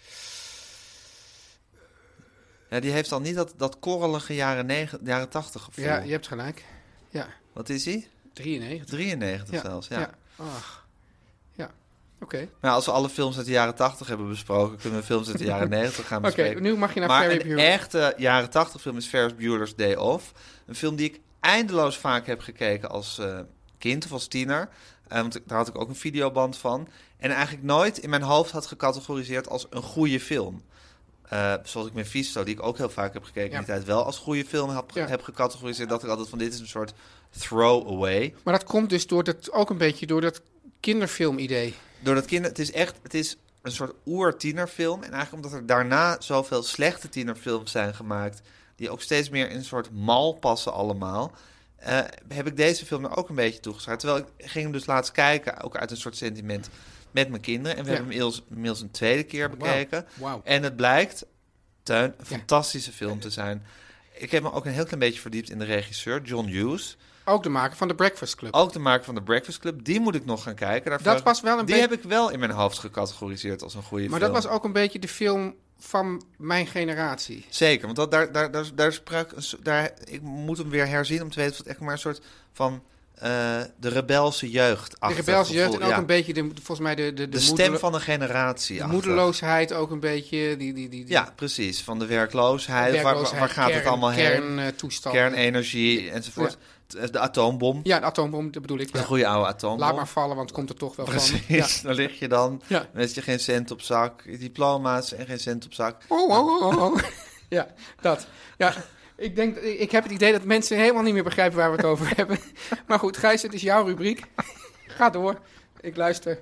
Ja, die heeft al niet dat, dat korrelige jaren, negen, jaren tachtig gevoel. Ja, je hebt gelijk. Ja, Wat is hij? drieënnegentig. drieënnegentig Ja, zelfs, ja. ja. Ach. Ja, oké. Maar als we alle films uit de jaren tachtig hebben besproken, kunnen we films uit de jaren negentig gaan Oké, bespreken. nu mag je naar maar Ferry een Bueller. echte jaren tachtig film is Ferris Bueller's Day Off. Een film die ik eindeloos vaak heb gekeken als uh, kind of als tiener. Uh, want ik, daar had ik ook een videoband van. En eigenlijk nooit in mijn hoofd had gecategoriseerd als een goede film. Uh, zoals ik met Visto, die ik ook heel vaak heb gekeken, Ja. die tijd wel als goede film heb, Ja. heb gecategoriseerd. Dat ik altijd van, dit is een soort throwaway. Maar dat komt dus door dat, ook een beetje door dat kinderfilm-idee. Door dat kinder, het is echt, het is een soort oer-tienerfilm. En eigenlijk omdat er daarna zoveel slechte tienerfilms zijn gemaakt, die ook steeds meer in een soort mal passen allemaal, uh, heb ik deze film er ook een beetje toegeschreven. Terwijl ik ging hem dus laatst kijken, ook uit een soort sentiment met mijn kinderen. En we Ja. hebben hem inmiddels, inmiddels een tweede keer bekeken. Wauw. Wauw. En het blijkt, Teun, een Ja. fantastische film te zijn. Ik heb me ook een heel klein beetje verdiept in de regisseur, John Hughes. Ook de maker van The Breakfast Club. Ook de maker van The Breakfast Club. Die moet ik nog gaan kijken. Daar Dat vraag- was wel een Die beetje- heb ik wel in mijn hoofd gecategoriseerd als een goede Maar film. dat was ook een beetje de film van mijn generatie. Zeker, want dat, daar, daar, daar, daar sprak... een so- Daar, ik moet hem weer herzien om te weten of het echt maar een soort van uh, de rebelse jeugd. De rebelse jeugd en ook ja. een beetje, de, volgens mij, de, de, de, de stem moedelo- van een generatie. de achter. moedeloosheid ook een beetje. Die, die, die, die Ja, precies. Van de werkloosheid. werkloosheid, waar, waar gaat kern, het allemaal heen? kerntoestanden. Kernenergie enzovoort. De atoombom. Ja, de atoombom, dat bedoel ik. Een Ja. goede oude atoombom. Laat maar vallen, want het komt er toch wel Precies, van. Ja. daar lig je dan Ja. met je geen cent op zak, diploma's en geen cent op zak. Oh, oh, oh, oh. Ja, dat. Ja, ik, denk, ik heb het idee dat mensen helemaal niet meer begrijpen waar we het over hebben. Maar goed, Gijs, het is jouw rubriek. Ga door. Ik luister.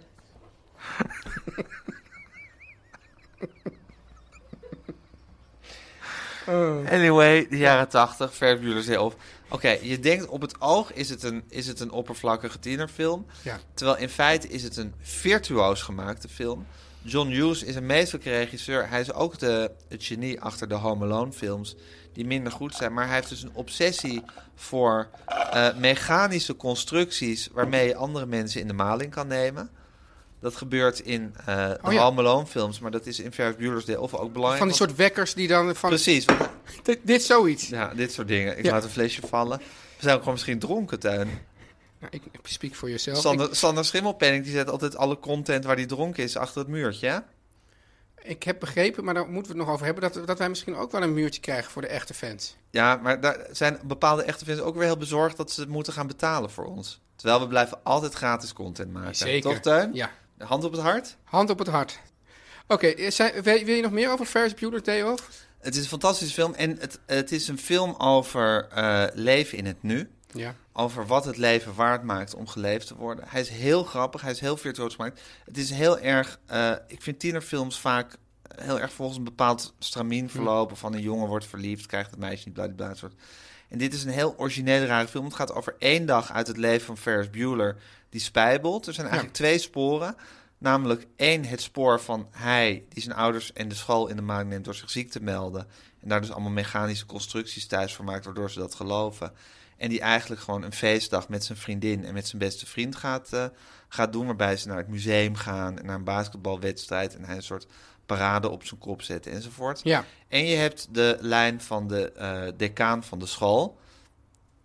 Oh. Anyway, de jaren tachtig, Ferris Bueller's Day Off. Oké, je denkt op het oog is het een, is het een oppervlakkige tienerfilm. Ja. Terwijl in feite is het een virtuoos gemaakte film. John Hughes is een meesterlijke regisseur. Hij is ook de, het genie achter de Home Alone films, die minder goed zijn. Maar hij heeft dus een obsessie voor uh, mechanische constructies waarmee je andere mensen in de maling kan nemen. Dat gebeurt in uh, de Oh, ja. Home Alone films, maar dat is in Ferris Bueller's Day Off ook belangrijk. Van die soort wekkers die dan... Van, Precies. dit, dit is zoiets. Ja, dit soort dingen. Ik Ja. laat een flesje vallen. We zijn ook gewoon misschien dronken, Tuin. Nou, ik ik speak voor jezelf. Sander, Sander Schimmelpenning die zet altijd alle content waar die dronken is achter het muurtje, hè? Ik, ik heb begrepen, maar daar moeten we het nog over hebben... Dat, dat wij misschien ook wel een muurtje krijgen voor de echte fans. Ja, maar daar zijn bepaalde echte fans ook weer heel bezorgd dat ze moeten gaan betalen voor ons. Terwijl we blijven altijd gratis content maken. Zeker. Toch, Tuin? Ja. Hand op het hart? Hand op het hart. Oké, okay, wil, wil je nog meer over Ferris Bueller's Day Off? Het is een fantastische film en het, het is een film over uh, leven in het nu. Ja. Over wat het leven waard maakt om geleefd te worden. Hij is heel grappig, hij is heel virtuoos gemaakt. Het is heel erg, uh, ik vind tienerfilms vaak heel erg volgens een bepaald stramien verlopen. Van een jongen wordt verliefd, krijgt het meisje niet, blijft blij soort. En dit is een heel originele, rare film. Het gaat over één dag uit het leven van Ferris Bueller die spijbelt. Er zijn eigenlijk ja. twee sporen. Namelijk één, het spoor van hij die zijn ouders en de school in de maling neemt door zich ziek te melden. En daar dus allemaal mechanische constructies thuis voor maakt, waardoor ze dat geloven. En die eigenlijk gewoon een feestdag met zijn vriendin en met zijn beste vriend gaat, uh, gaat doen. Waarbij ze naar het museum gaan en naar een basketbalwedstrijd. En hij een soort parade op zijn kop zetten enzovoort. Ja. En je hebt de lijn van de uh, decaan van de school.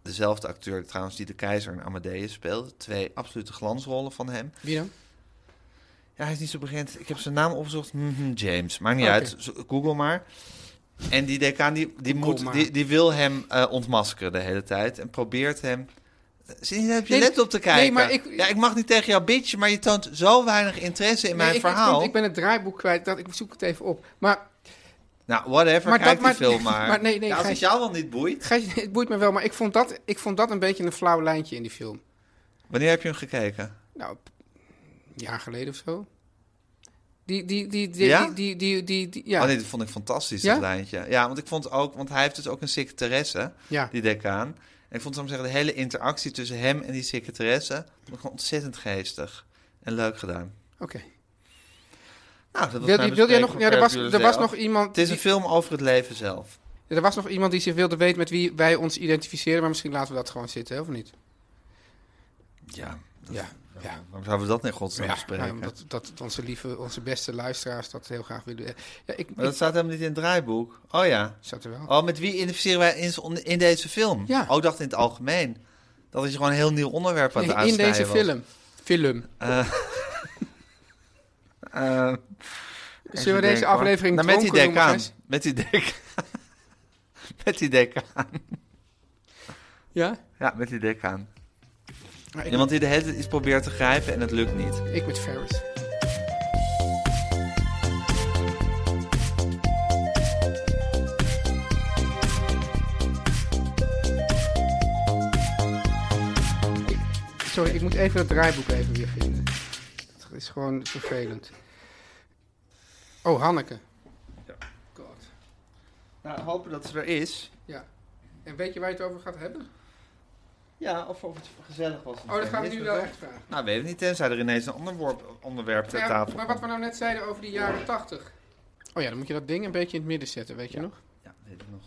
dezelfde acteur trouwens die de keizer en Amadeus speelde. Twee absolute glansrollen van hem. Wie dan? Ja, hij is niet zo bekend. Ik heb zijn naam opgezocht. Mhm, James. Maakt niet Oké. uit. Zo- Google maar. En die decaan die, die, Google moet, maar. die, die wil hem eh, ontmaskeren de hele tijd. En probeert hem... Zie je, heb je Nee, laptop te kijken? nee, maar ik- ja, ik mag niet tegen jou bitchen, maar je toont zo weinig interesse in Nee, mijn ik, het verhaal. komt- ik ben het draaiboek kwijt. Dat, ik zoek het even op. Maar Nou, whatever, Maar kijk dat- die maar- film maar. maar nee, nee, ja, als het Gijs- jou wel niet boeit. Gijs, het boeit me wel, maar ik vond, dat, ik vond dat een beetje een flauw lijntje in die film. Wanneer heb je hem gekeken? Nou, een jaar geleden of zo. Die, die, die, die, Ja? die, die, die, die, die- ja. Oh nee, dat vond ik fantastisch, Ja? dat lijntje. Ja, want ik vond ook, want hij heeft dus ook een secretaresse, Ja. die decaan. En ik vond, zou ik zeggen, de hele interactie tussen hem en die secretaresse vond ik gewoon ontzettend geestig en leuk gedaan. Oké. Nou, dat was Wil, mijn wil jij bespreking nog, van ja, er was, Ferris er was Bueller's nog Day iemand. Off. Het is een die- film over het leven zelf. Er was nog iemand die zich wilde weten met wie wij ons identificeren, maar misschien laten we dat gewoon zitten, hè, of niet? Ja, dat- Ja, ja. waarom zouden we dat in godsnaam Ja, bespreken? nou, dat, dat onze lieve, onze beste luisteraars dat heel graag willen. Ja, ik, Maar dat ik staat helemaal niet in het draaiboek. Oh ja. zat er wel. Oh, met wie identificeren wij in, in deze film? Ja. Oh, ik dacht in het algemeen. Dat is gewoon een heel nieuw onderwerp aan het Nee, in uitsnijden deze was. film. Film. Eh, eh, Zullen we even deze denken, aflevering hoor. Nou, met die dronken noemen, decaan. Gijs? Met die decaan. Met die decaan. Ja? Ja, met die decaan. Maar ik, Iemand die de hele tijd iets probeert te grijpen en het lukt niet. ik met Ferris. Sorry, ik moet even het draaiboek even weer vinden. Het is gewoon vervelend. Oh, Hanneke. Ja. God. Nou, hopen dat ze er is. Ja. En weet je waar je het over gaat hebben? Ja, of of het gezellig was. Oh, dat gaan we nu wel echt vragen. Nou, weet ik niet, tenzij er ineens een ander worp- onderwerp ter Ja, tafel maar wat we nou net zeiden over die jaren tachtig. Oh ja, dan moet je dat ding een beetje in het midden zetten, weet je nog? Ja, weet ik nog.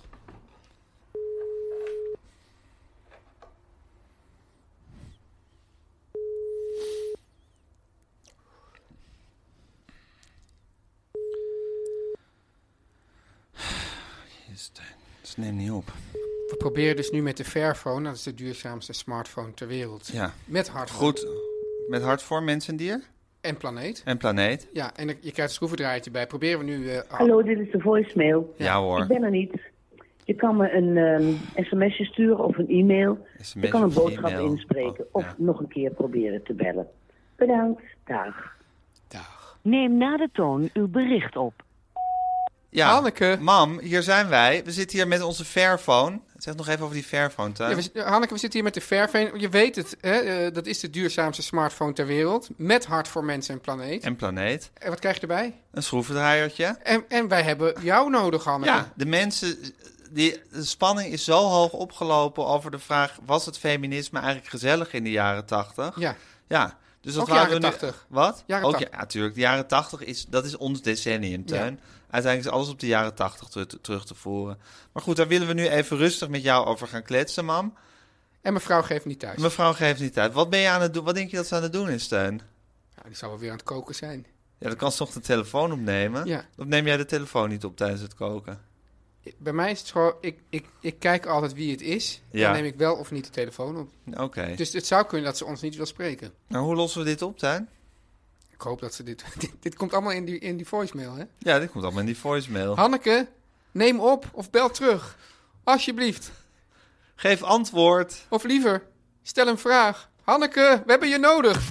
Jezus, ze neemt niet op. We proberen dus nu met de Fairphone, dat is de duurzaamste smartphone ter wereld. Ja, Met hard goed. Met hart voor mens en dier en planeet. en planeet. Ja, en je krijgt een schroevendraaitje bij. Proberen we nu... eh, Hallo, dit is de voicemail. Ja, hoor. Ik ben er niet. Je kan me een ehm, sms'je sturen of een e-mail. S M S Je kan een of boodschap e-mail. inspreken Oh, of ja. nog een keer proberen te bellen. Bedankt. Dag. Dag. Neem na de toon uw bericht op. Ja, Hanneke. mam, hier zijn wij. We zitten hier met onze Fairphone. Zeg nog even over die Fairphone, Tuin. Ja, we, zi- Hanneke, we zitten hier met de Fairphone. Je weet het, hè? eh, dat is de duurzaamste smartphone ter wereld. Met hart voor mensen en planeet. En, En planeet. wat krijg je erbij? Een schroevendraaiertje. En, en wij hebben jou nodig, Hanneke. Ja, de mensen... Die, de spanning is zo hoog opgelopen over de vraag... was het feminisme eigenlijk gezellig in de jaren tachtig? Ja. Ja, dus dat Ook wouden jaren we nu- tachtig. Wat? Jaren Ook, tachtig. ja, natuurlijk. De jaren tachtig is, dat is ons decennium, Teun. Uiteindelijk is alles op de jaren tachtig terug, terug te voeren. Maar goed, daar willen we nu even rustig met jou over gaan kletsen, mam. En mevrouw geeft niet thuis. Mevrouw geeft niet uit. Wat ben je aan het doen? Wat denk je dat ze aan het doen is, Teun? Ja, die zal wel weer aan het koken zijn. Ja, dan kan ze toch de telefoon opnemen? Ja. Of neem jij de telefoon niet op tijdens het koken? Bij mij is het gewoon, ik, ik, ik kijk altijd wie het is. Ja. Dan neem ik wel of niet de telefoon op. Oké. Dus het zou kunnen dat ze ons niet wil spreken. Nou, hoe lossen we dit op, Teun? Ik hoop dat ze dit... Dit, dit komt allemaal in die, in die voicemail, hè? Ja, dit komt allemaal in die voicemail. Hanneke, neem op of bel terug. Alsjeblieft. Geef antwoord. Of liever, stel een vraag. Hanneke, we hebben je nodig.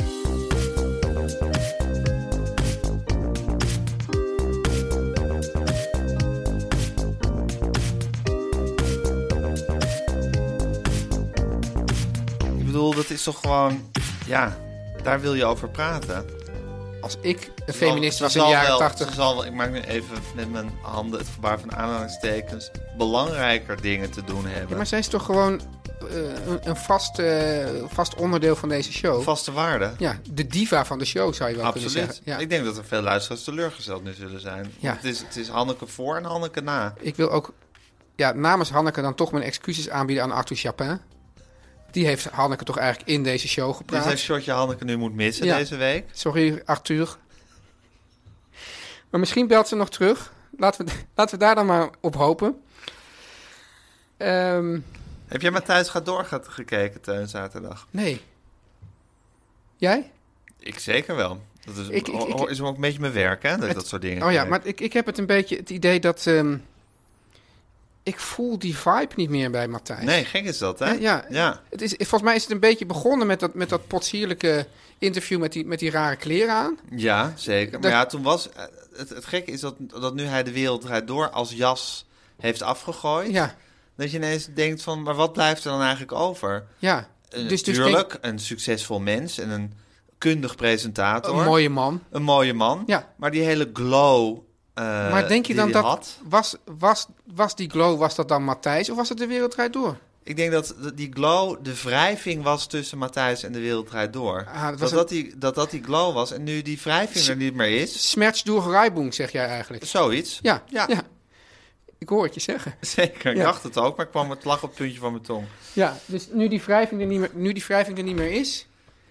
Ik bedoel, dat is toch gewoon... Ja, daar wil je over praten. Als ik een feminist Ze was in de zal jaren wel- tachtig... Ze zal wel, ik maak nu even met mijn handen het gebaar van aanhalingstekens... belangrijker dingen te doen hebben. Ja, maar zij is toch gewoon eh, een, een vast, eh, vast onderdeel van deze show? Vaste waarde. Ja, de diva van de show zou je wel kunnen Absoluut. zeggen. Ja. Ik denk dat er veel luisteraars teleurgesteld nu zullen zijn. Ja. Het, is, het is Hanneke voor en Hanneke na. Ik wil ook ja, namens Hanneke dan toch mijn excuses aanbieden aan Arthur Chapin. Die heeft Hanneke toch eigenlijk in deze show Dit gepraat. is een shotje Hanneke nu moet missen Ja. deze week. Sorry, Arthur. Maar misschien belt ze nog terug. Laten we, laten we daar dan maar op hopen. Ehm, Heb Heb jij Matthijs gaat door gaat gekeken, Teun, zaterdag? Nee. Jij? Ik zeker wel. Dat is, Ik- ik- ik- is ook een beetje mijn werk, hè? Dat ik Het- dat soort dingen Oh ja, kijk. maar ik, ik heb het een beetje het idee dat... ehm, ik voel die vibe niet meer bij Matthijs. Nee, gek is dat, hè? Ja, ja. ja. Het is, volgens mij is het een beetje begonnen met dat, met dat potsierlijke interview met die, met die rare kleren aan. Ja, zeker. Maar Dat- ja, toen was... eh, Het, het gekke is dat, dat nu hij de wereld draait door als jas heeft afgegooid. Ja, Dat je ineens denkt van, maar wat blijft er dan eigenlijk over? ja. Uh, Dus, dus Tuurlijk, denk- een succesvol mens en een kundig presentator. een mooie man. Een mooie man. Ja. Maar die hele glow uh, Maar denk je die dan hij dat... had... Was, was, was die glow, was dat dan Matthijs of was het de wereld draait door? Ik denk dat de- die glow de wrijving was tussen Matthijs en de wereld draait door. Ah, dat dat, was dat, die, dat dat die glow was en nu die wrijving er niet meer is. Smerts door Rijboeng, zeg jij eigenlijk. Zoiets. Ja, Ja. ja. Ik hoor het je zeggen. Zeker, ik Ja. dacht het ook, maar ik kwam het lag op het puntje van mijn tong. Ja, dus nu die wrijving er niet meer, nu die wrijving er niet meer is...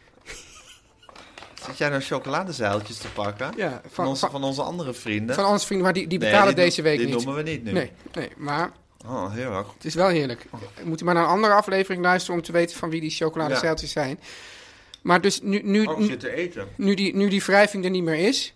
Zit jij nou chocoladezeiltjes te pakken? Ja, van, van- onze, van- van onze andere vrienden? Van onze vrienden, maar die, die Nee, betalen die deze doen- week die niet. noemen we niet nu. Nee, nee, maar Oh, heel erg. het is wel heerlijk. Moet je maar naar een andere aflevering luisteren om te weten van wie die chocoladezeiltjes zijn. Maar dus nu, nu, Oh, nu, zit te eten. nu, die, nu die wrijving er niet meer is...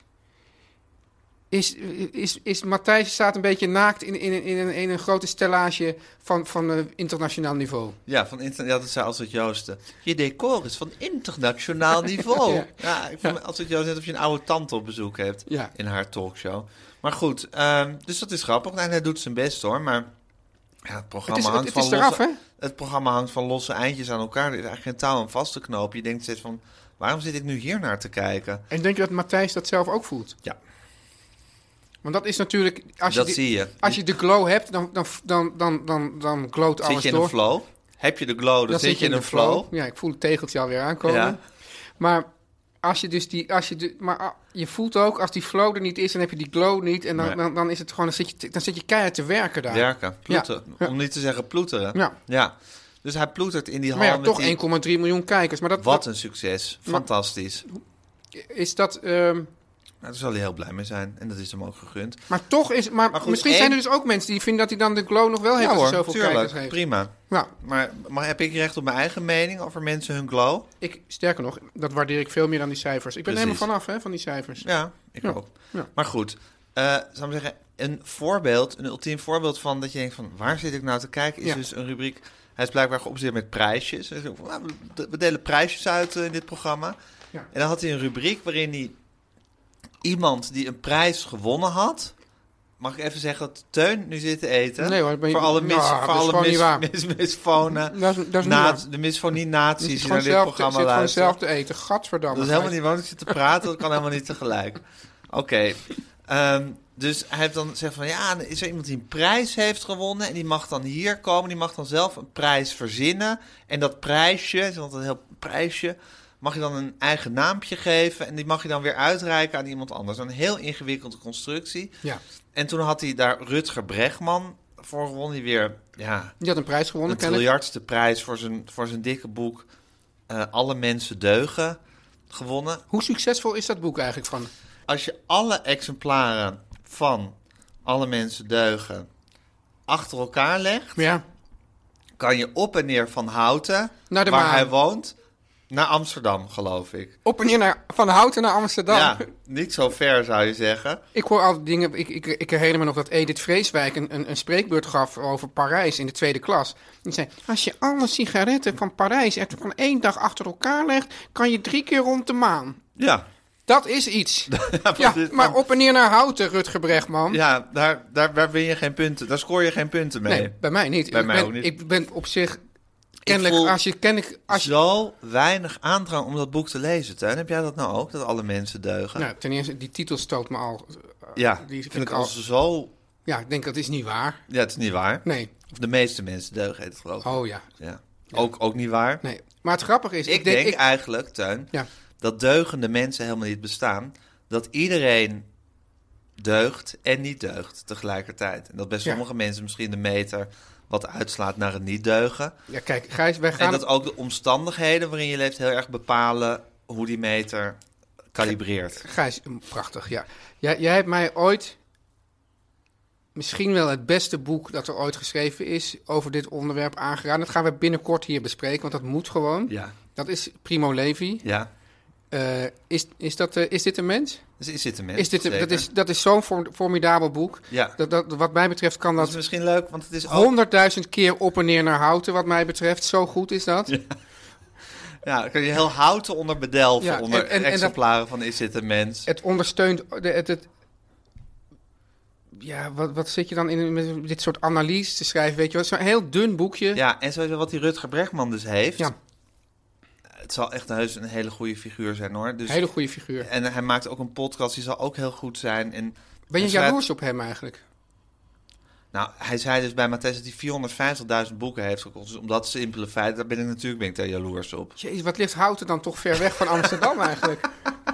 Is, is, is Matthijs staat een beetje naakt in, in, in, een, in een grote stellage van, van uh, internationaal niveau. Ja, van inter- ja, dat zei Astrid Joosten. Je decor is van internationaal niveau. Ja. ja. ik vond Astrid Joosten net of je een oude tante op bezoek hebt Ja. in haar talkshow. Maar goed, ehm, dus dat is grappig. Nou, hij doet zijn best hoor, maar ja, het programma Het is- hangt het van is eraf, losse, hè? Het programma hangt van losse eindjes aan elkaar. Er is eigenlijk geen touw aan vast te knopen. Je denkt steeds van, waarom zit ik nu hier naar te kijken? En denk je dat Matthijs dat zelf ook voelt? Ja, Want dat is natuurlijk... Als je dat die- zie je. Als je de glow hebt, dan, dan, dan, dan, dan, dan glowt alles Zit je in door. een flow? Heb je de glow, dan, zit je in een flow. Ja, ik voel het tegeltje alweer aankomen. Ja. Maar als je dus die... Als je de, maar ah, je voelt ook, als die flow er niet is, dan heb je die glow niet. En dan, Nee. dan, dan is het gewoon... Dan zit, je, dan zit je keihard te werken daar. Werken, ploeteren. Ja. Ja. Om niet te zeggen ploeteren. Ja. ja. Dus hij ploetert in die hal Maar ja, met toch die... één komma drie miljoen kijkers. Maar dat, Wat dat- een succes. Fantastisch. is dat... ehm, Nou, daar zal hij heel blij mee zijn. En dat is hem ook gegund. maar toch is... Maar, Maar goed, misschien één- zijn er dus ook mensen die vinden dat hij dan de glow nog wel heeft. Ja als hij hoor, zoveel tuurlijk. kijkers heeft. Prima. Ja, Maar, maar heb ik recht op mijn eigen mening over mensen hun glow? ik, sterker nog, dat waardeer ik veel meer dan die cijfers. Ik ben er Precies. helemaal vanaf, hè, van die cijfers. Ja, ik Ja. ook. Ja. Maar goed, eh zou ik zeggen, een voorbeeld, een ultiem voorbeeld van dat je denkt van, waar zit ik nou te kijken, is Ja. dus een rubriek. Hij is blijkbaar geobsedeerd met prijsjes. Dus, nou, we- we delen prijsjes uit eh, in dit programma. Ja. En dan had hij een rubriek waarin hij iemand die een prijs gewonnen had. Mag ik even zeggen dat Teun nu zit te eten? Nee hoor, ben je- voor alle, mis, Nou, voor dat is alle gewoon mis, niet waar. mis, misfonen, Dat is, dat is na- niet waar. de misfonie Je nazi's zit die gewoon naar dit zelf te- programma zit gewoon luisteren. zelf te eten. Gadverdamme. Dat is helemaal niet waar, ik zit te praten, dat kan helemaal niet tegelijk. Oké, ehm, dus hij heeft dan gezegd van, ja, is er iemand die een prijs heeft gewonnen en die mag dan hier komen, die mag dan zelf een prijs verzinnen. En dat prijsje, het is altijd een heel prijsje, mag je dan een eigen naampje geven en die mag je dan weer uitreiken aan iemand anders. Een heel ingewikkelde constructie. Ja, En toen had hij daar Rutger Bregman voor gewonnen, die weer, ja, die had een prijs gewonnen, de kennelijk. triljardste prijs voor zijn, voor zijn dikke boek eh, Alle Mensen Deugen gewonnen. Hoe succesvol is dat boek eigenlijk van? Als je alle exemplaren van Alle Mensen Deugen achter elkaar legt, Ja, kan je op en neer van Houten, Naar de waar maan. hij woont, naar Amsterdam, geloof ik. op en neer naar, van Houten naar Amsterdam. Ja, niet zo ver zou je zeggen. Ik hoor al dingen... Ik, ik, ik herinner me nog dat Edith Vreeswijk een, een, een spreekbeurt gaf over Parijs in de tweede klas. Die zei, als je alle sigaretten van Parijs echt van één dag achter elkaar legt, kan je drie keer rond de maan. Ja, Dat is iets. Ja, Ja, dit- maar op en neer naar Houten, Rutger Bregman. ja daar, daar, daar win je geen punten. Daar scoor je geen punten mee. Nee, bij mij niet. Bij ik, mij ben, ook niet. ik ben op zich... Kennelijk, voel als je... Kennelijk, als je Zo weinig aandrang om dat boek te lezen, Teun. Heb jij dat nou ook, dat Alle Mensen Deugen? nou, ten eerste, die titel stoot me al... eh, ja, die vind ik al zo... Ja, ik denk dat is niet waar. Ja, het is niet waar. Nee. De meeste mensen deugen heet het, geloof ik. Oh ja. Ja. Ook, ook niet waar. Nee. Maar het grappige is... Ik, denk, ik, eigenlijk, Teun, Ja. dat deugende mensen helemaal niet bestaan. Dat iedereen deugt en niet deugt tegelijkertijd. En dat bij Ja. sommige mensen misschien de meter wat uitslaat naar een niet deugen. Ja, kijk, Gijs, wij gaan... En dat ook de omstandigheden waarin je leeft heel erg bepalen hoe die meter kalibreert. Gijs, mm, prachtig, ja. Jij, jij hebt mij ooit... misschien wel het beste boek dat er ooit geschreven is over dit onderwerp aangeraden. Dat gaan we binnenkort hier bespreken, want dat moet gewoon. Ja. Dat is Primo Levi. Ja. Uh, is, is, dat, uh, is dit een mens? Dus is dit een mens? Is dit een, dat, is, dat is zo'n for, formidabel boek. Ja. Dat, dat, wat mij betreft kan dat... Dat is misschien leuk, want het is ook... honderdduizend keer op en neer naar Houten, wat mij betreft. Zo goed is dat. Ja. Ja, dan kun je heel Houten onder bedelven, Ja, onder en- en- en exemplaren dat- van Is dit een mens? Het ondersteunt... De, het, het, ja, wat, wat zit je dan in met dit soort analyse te schrijven, weet je wel? Zo'n heel dun boekje. Ja, en sowieso wat die Rutger Bregman dus heeft. Ja. Het zal echt heus een hele goede figuur zijn, hoor. Dus, Een hele goede figuur. En hij maakt ook een podcast, die zal ook heel goed zijn. En, Ben je en schrijft- jaloers op hem eigenlijk? Nou, hij zei dus bij Matthijs dat hij vierhonderdvijftigduizend boeken heeft gekocht. Dus om dat simpele feit, daar ben ik natuurlijk ben ik daar jaloers op. Jezus, wat ligt Houten dan toch ver weg van Amsterdam eigenlijk?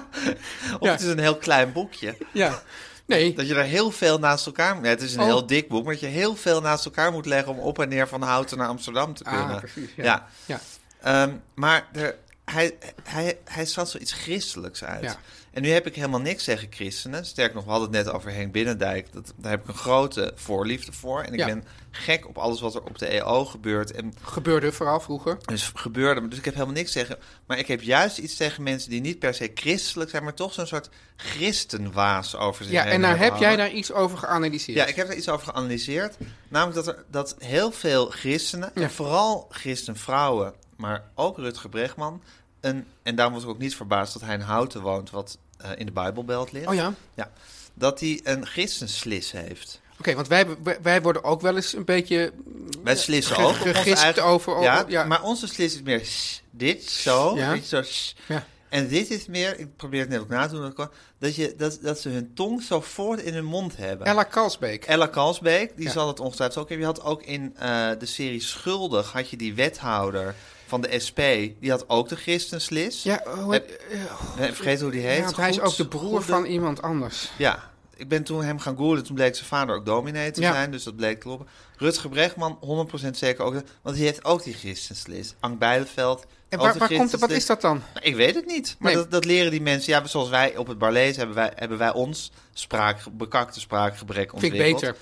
Of Ja. het is een heel klein boekje. Ja. Nee. Dat je er heel veel naast elkaar... Ja, het is een Oh. heel dik boek, maar dat je heel veel naast elkaar moet leggen... om op en neer van Houten naar Amsterdam te kunnen. Ah, precies. Ja. Ja. Ja. Ehm, maar er, hij, hij, hij staat zoiets christelijks uit. Ja. En nu heb ik helemaal niks tegen christenen. Sterker nog, we hadden het net over Henk Binnendijk. Dat, daar heb ik een grote voorliefde voor. En ik Ja. ben gek op alles wat er op de E O gebeurt. En Gebeurde vooral vroeger. dus gebeurde. Dus ik heb helemaal niks tegen. Maar ik heb juist iets tegen mensen die niet per se christelijk zijn, maar toch zo'n soort christenwaas over zich Ja, heen en nou hebben heb jij hangen. daar iets over geanalyseerd. Ja, ik heb er iets over geanalyseerd. Namelijk dat er dat heel veel christenen, Ja. en vooral christenvrouwen, maar ook Rutger Bregman, een, en daarom was ik ook niet verbaasd dat hij in Houten woont, wat uh, in de Bijbelbelt ligt. Oh ja? Ja, dat hij een christenslis heeft. Oké, want wij, wij, wij worden ook wel eens een beetje... Wij slissen ge- ook op onze gegist eigen... over- ja, over- ja. maar onze slis is meer sh, dit, zo, Ja. weet je, zo, sh. Ja. En dit is meer, ik probeer het net ook na te doen, dat ik kan, dat, je, dat, dat ze hun tong zo voort in hun mond hebben. Ella Kalsbeek. Ella Kalsbeek, die Ja. zal het ongetwijfeld ook hebben. Je had ook in uh, de serie Schuldig, had je die wethouder van de S P, die had ook de christenslis. Ja, hoe heet- Ik vergeet hoe die heet. ja, want hij is Goed, ook de broer Goede- van iemand anders. Ja, ik ben toen hem gaan googlen, toen bleek zijn vader ook dominee te Ja. zijn, dus dat bleek kloppen. Rutger Bregman, honderd procent zeker ook, want die heeft ook die christenslis. Ank Bijleveld. En ook waar, de waar komt het, wat christenslis. is dat dan? Nou, ik weet het niet, maar Nee. dat, dat leren die mensen. Ja, zoals wij op het Barlees hebben wij, hebben wij ons spraak, bekakte spraakgebrek Vind ik ontwikkeld. beter.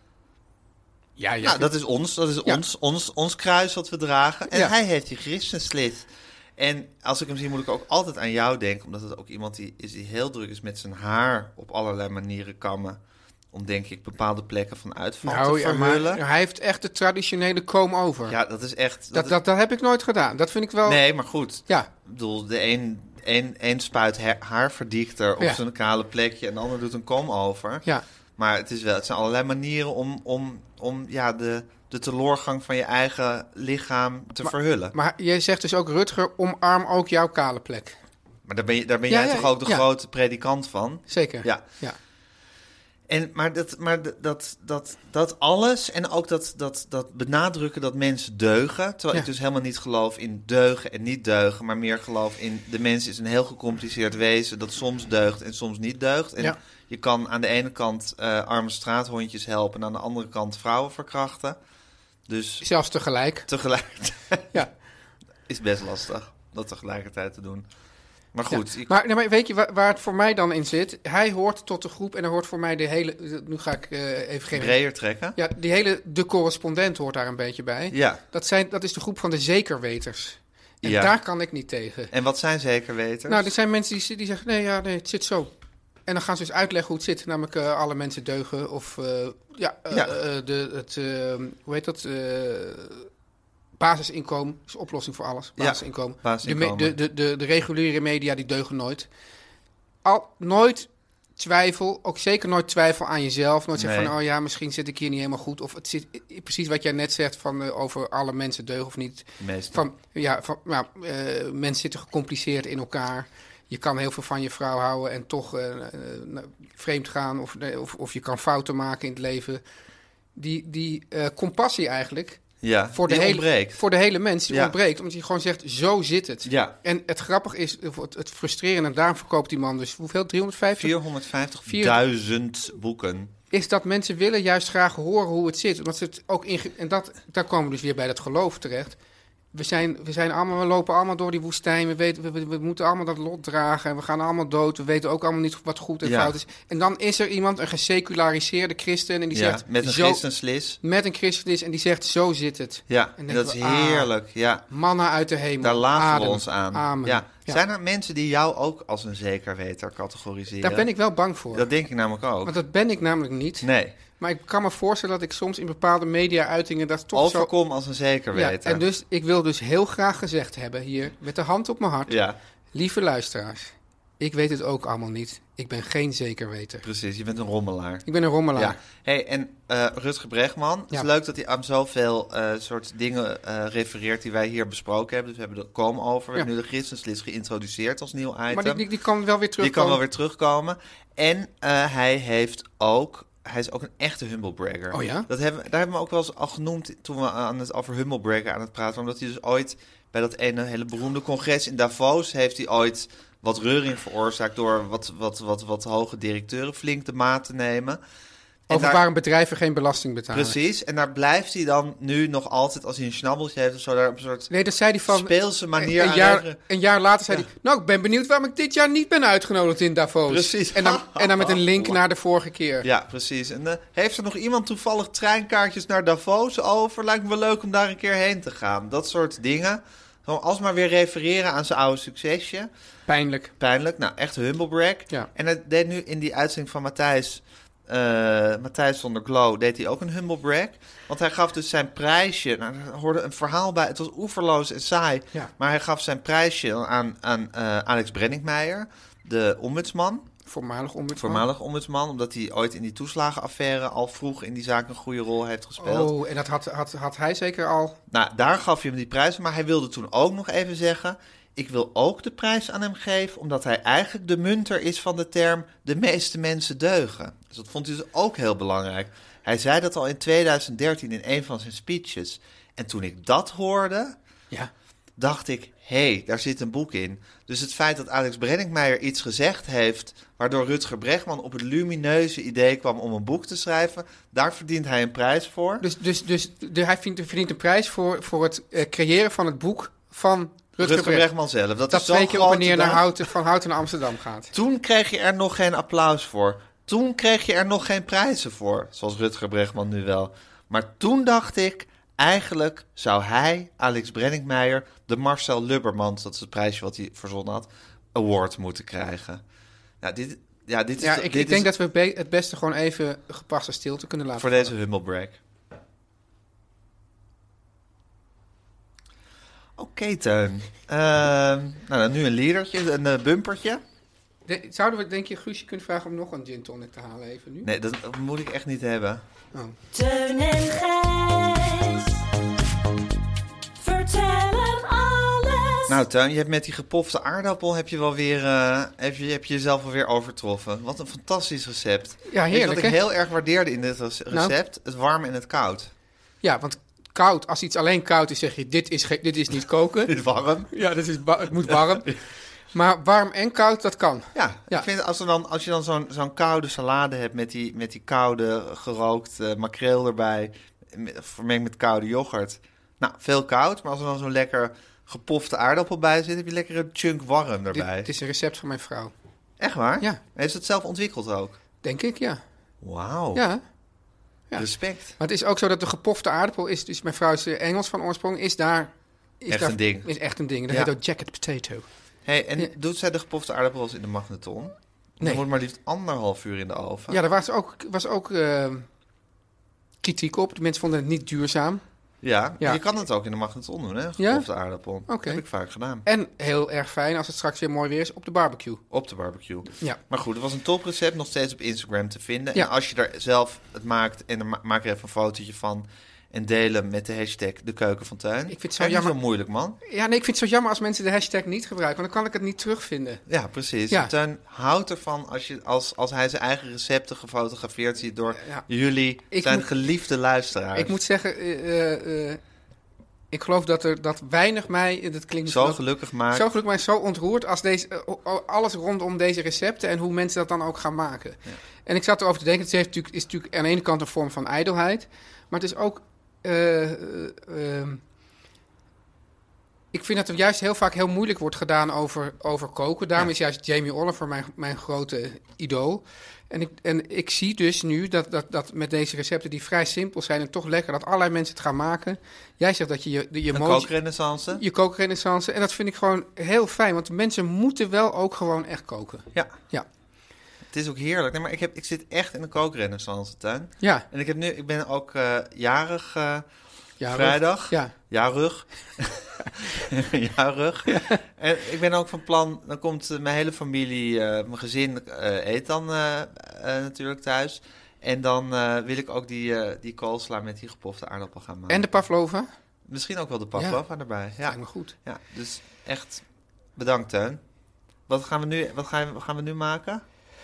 Ja, ja. Nou, dat is ons, dat is Ja. ons, ons, ons kruis wat we dragen. En Ja. hij heeft die christenslit. En als ik hem zie, moet ik ook altijd aan jou denken. Omdat het ook iemand die is die heel druk is met zijn haar op allerlei manieren kammen. Om, denk ik, bepaalde plekken van uitval nou, te ja, maar verhullen. hij heeft echt de traditionele koom over. Ja, dat is echt... dat, dat, dat heb ik nooit gedaan. Dat vind ik wel... Nee, maar goed. Ja. Ik bedoel, de een, een, een spuit her- haarverdikter op Ja. zijn kale plekje... en de ander doet een kom over. Ja. Maar het, is wel, het zijn allerlei manieren om, om, om ja, de, de teloorgang van je eigen lichaam te Maar- verhullen. Maar jij zegt dus ook, Rutger, omarm ook jouw kale plek. Maar daar ben, je, daar ben Ja, jij ja, toch ook de ja. grote predikant van? Zeker. Ja. Ja. En, maar dat, maar d- dat, dat, dat alles en ook dat, dat, dat benadrukken dat mensen deugen... terwijl Ja. ik dus helemaal niet geloof in deugen en niet deugen... maar meer geloof in de mens is een heel gecompliceerd wezen... dat soms deugt en soms niet deugt. En Ja. je kan aan de ene kant uh, arme straathondjes helpen... en aan de andere kant vrouwen verkrachten. Dus Zelfs tegelijk. tegelijkertijd Ja. is best lastig dat tegelijkertijd te doen. Maar goed, Ja. ik- Maar, nee, maar weet je waar, waar het voor mij dan in zit? Hij hoort tot de groep en er hoort voor mij de hele... Nu ga ik eh, even geen... breder trekken. Ja, die hele... De correspondent hoort daar een beetje bij. Ja. Dat, zijn, dat is de groep van de zekerweters. En Ja. daar kan ik niet tegen. En wat zijn zekerweters? Nou, er zijn mensen die, die zeggen... Nee, ja, nee, het zit zo. En dan gaan ze dus uitleggen hoe het zit. Namelijk uh, alle mensen deugen of... Uh, ja, uh, Ja. uh, de, het... Uh, hoe heet dat? Uh, basisinkomen is de oplossing voor alles. Ja, Basisinkomen. basisinkomen. De, me- de, de, de, de reguliere media, die deugen nooit. Al, nooit twijfel, ook zeker nooit twijfel aan jezelf. Nooit zeggen Nee. van, oh ja, misschien zit ik hier niet helemaal goed. Of het zit precies wat jij net zegt van uh, over alle mensen deugen of niet. Meestal. Van, ja, van, nou, uh, mensen zitten gecompliceerd in elkaar. Je kan heel veel van je vrouw houden en toch uh, uh, vreemd gaan. Of, of, of je kan fouten maken in het leven. Die, die uh, compassie eigenlijk... Ja, voor de, die hele, ontbreekt. voor de hele mens, die Ja. ontbreekt. Omdat je gewoon zegt, zo zit het. Ja. En het grappige is, of het, het frustrerende, en daarom verkoopt die man dus hoeveel? driehonderdvijftig? vierhonderdvijftigduizend boeken. Is dat mensen willen juist graag horen hoe het zit. Omdat ze het ook in, en dat, daar komen we dus weer bij dat geloof terecht. we, zijn, we, zijn allemaal, we lopen allemaal door die woestijn. We, weten, we, we, we moeten allemaal dat lot dragen. En we gaan allemaal dood. We weten ook allemaal niet wat goed en Ja. fout is. En dan is er iemand, een geseculariseerde christen. En die Ja, zegt, met een zo, christenslis. Met een christenis. En die zegt, zo zit het. Ja, En en denken dat is we, ah, heerlijk. Ja. Manna uit de hemel. Daar lagen Adem. we ons aan. Amen. Ja. Ja. Zijn er mensen die jou ook als een zekerweter categoriseren? Daar ben ik wel bang voor. Dat denk ik namelijk ook. Want dat ben ik namelijk niet. Nee. Maar ik kan me voorstellen dat ik soms in bepaalde media-uitingen dat toch Overkom als een zo... zekerweter. Ja, en dus ik wil dus heel graag gezegd hebben hier, met de hand op mijn hart. Ja, Lieve luisteraars, ik weet het ook allemaal niet. Ik ben geen zekerweter. precies. Je bent een rommelaar. Ik ben een rommelaar. Ja. Hey, en uh, Rutger Bregman, het Ja. is leuk dat hij aan zoveel uh, soort dingen uh, refereert die wij hier besproken hebben. Dus we hebben er komen over. We Ja. hebben nu de christenslis geïntroduceerd als nieuw item. Maar die, die, die kan wel weer terugkomen. Die kan wel weer terugkomen. En uh, hij heeft ook... Hij is ook een echte humblebragger. Oh ja? Dat hebben, daar hebben we ook wel eens al genoemd toen we aan het, over humblebragger aan het praten waren. Omdat hij dus ooit bij dat ene hele beroemde congres in Davos heeft hij ooit wat reuring veroorzaakt door wat, wat, wat, wat hoge directeuren flink de maat te nemen. En Over daar- waarom bedrijven geen belasting betalen. Precies, en daar blijft hij dan nu nog altijd, als hij een schnabbeltje heeft of zo, daar op een soort Nee, dat zei hij van... speelse manier een, aan jaar, reageren. een jaar later zei Ja. hij... Nou, ik ben benieuwd waarom ik dit jaar niet ben uitgenodigd in Davos. Precies. En dan, en dan met een link naar de vorige keer. Ja, precies. En uh, heeft er nog iemand toevallig treinkaartjes naar Davos over? Lijkt me wel leuk om daar een keer heen te gaan. Dat soort dingen. Gewoon alsmaar weer refereren aan zijn oude succesje. Pijnlijk. Pijnlijk. Nou, echt humblebrag. Ja. En hij deed nu in die uitzending van Matthijs... Uh, Matthijs zonder glow deed hij ook een humblebrag. Want hij gaf dus zijn prijsje... Nou, er hoorde een verhaal bij. Het was oeverloos en saai. Ja. Maar hij gaf zijn prijsje aan, aan uh, Alex Brenningmeijer, de ombudsman. Voormalig ombudsman. Voormalig ombudsman, omdat hij ooit in die toeslagenaffaire al vroeg in die zaak een goede rol heeft gespeeld. Oh, en dat had, had, had hij zeker al... Nou, daar gaf je hem die prijs, maar hij wilde toen ook nog even zeggen... ik wil ook de prijs aan hem geven, omdat hij eigenlijk de munter is van de term... de meeste mensen deugen. Dus dat vond hij dus ook heel belangrijk. Hij zei dat al in tweeduizend dertien in een van zijn speeches. En toen ik dat hoorde... Ja. dacht ik, hé, hey, daar zit een boek in. Dus het feit dat Alex Brenningmeijer iets gezegd heeft... waardoor Rutger Bregman op het lumineuze idee kwam om een boek te schrijven... daar verdient hij een prijs voor. Dus, dus, dus de, hij verdient, verdient een prijs voor, voor het uh, creëren van het boek van Rutger, Rutger Bregman zelf. Dat, Dat is zo'n twee keer op en grote neer naar dag. Houten, van Houten naar Amsterdam gaat. Toen kreeg je er nog geen applaus voor. Toen kreeg je er nog geen prijzen voor. Zoals Rutger Bregman nu wel. Maar toen dacht ik... eigenlijk zou hij, Alex Brenningmeijer... de Marcel Lubbermans, dat is het prijsje wat hij verzonnen had... award moeten krijgen. Nou, dit, ja, dit is, Ja, dit ik, is ik denk dat we be- het beste gewoon even gepaste stilte kunnen laten voor vallen. deze humblebrag. Oké, okay, Teun. Uh, nou, dan nu een liedertje, een uh, bumpertje. De, zouden we denk je Guusje kunnen vragen om nog een gin tonic te halen even nu? Nee, dat, dat moet ik echt niet hebben. Oh. Teun en Gijs. Vertel hem alles. Nou, Teun, je hebt met die gepofte aardappel heb je wel weer, uh, heb je, heb je jezelf wel weer overtroffen. Wat een fantastisch recept. Ja, heerlijk, Weet je wat ik hè? heel erg waardeerde in dit recept? Nou? Het warm en het koud. Ja, want koud, als iets alleen koud is, zeg je, dit is, ge- dit is niet koken. Dit is warm. Ja, dit is ba- het moet warm. Maar warm en koud, dat kan. Ja, Ja. ik vind als, er dan, als je dan zo'n, zo'n koude salade hebt met die, met die koude gerookt uh, makreel erbij, met- vermengd met koude yoghurt. Nou, veel koud, maar als er dan zo'n lekker gepofte aardappel bij zit, heb je lekker een chunk warm Dit, erbij. het is een recept van mijn vrouw. Echt waar? Ja. Heeft ze het zelf ontwikkeld ook? Denk ik, ja. Wauw. Ja. Ja. Respect. Maar het is ook zo dat de gepofte aardappel is, dus mijn vrouw is eh, Engels van oorsprong, is daar... Is Echt daar, een ding. Is echt een ding. Dat Ja. heet ook jacket potato. Hey, en Ja. doet zij de gepofte aardappel wel eens in de magneton? Nee. Dan wordt maar liefst anderhalf uur in de oven. Ja, daar was ook, was ook uh, kritiek op. De mensen vonden het niet duurzaam. Ja, Ja. je kan het ook in de magneton doen, hè? Gepofte aardappel. Oké. Dat heb ik vaak gedaan. En heel erg fijn als het straks weer mooi weer is op de barbecue. Op de barbecue. Ja. Maar goed, het was een toprecept, nog steeds op Instagram te vinden. Ja. En als je er zelf het maakt en er ma- maak er even een fotootje van en delen met de hashtag de keuken van Teun. Ik vind het zo Kijk, niet jammer. zo moeilijk, man. Ja, nee, ik vind het zo jammer als mensen de hashtag niet gebruiken, want dan kan ik het niet terugvinden. Ja, precies. Ja. Teun houdt ervan als, je, als, als hij zijn eigen recepten gefotografeerd ziet door Ja. jullie, Ik zijn moet- geliefde luisteraars. Ik moet zeggen, eh, eh, eh, ik geloof dat er dat weinig mij, dat klinkt Zo dat- gelukkig maken. zo gelukkig, maar zo ontroerd als deze, eh, o- o- alles rondom deze recepten en hoe mensen dat dan ook gaan maken. Ja. En ik zat erover te denken, het heeft natuurlijk, is natuurlijk aan de ene kant een vorm van ijdelheid, maar het is ook, eh, eh, ehm, ik vind dat er juist heel vaak heel moeilijk wordt gedaan over, over koken. Daarom Ja. is juist Jamie Oliver mijn, mijn grote idool. En ik, en ik zie dus nu dat, dat, dat met deze recepten die vrij simpel zijn en toch lekker, dat allerlei mensen het gaan maken. Jij zegt dat je je, je, Een emotie- kookrenaissance. je kookrenaissance. En dat vind ik gewoon heel fijn, want mensen moeten wel ook gewoon echt koken. Ja. Ja. Het is ook heerlijk. Nee, maar ik, heb, ik zit echt in een kookrenaissance tuin. Ja. En ik, heb nu, ik ben ook eh, jarig uh, Ja, vrijdag. Ja. Jarig. Jarig. Ja. En ik ben ook van plan, dan komt uh, mijn hele familie, uh, mijn gezin uh, eet dan uh, uh, natuurlijk thuis. En dan uh, wil ik ook die, uh, die koolsla met die gepofte aardappel gaan maken. En de pavlova? Misschien ook wel de pavlova ja. erbij. Ja, lijkt me goed. Ja, dus echt bedankt, Teun. Wat gaan we nu, wat gaan, wat gaan we nu maken?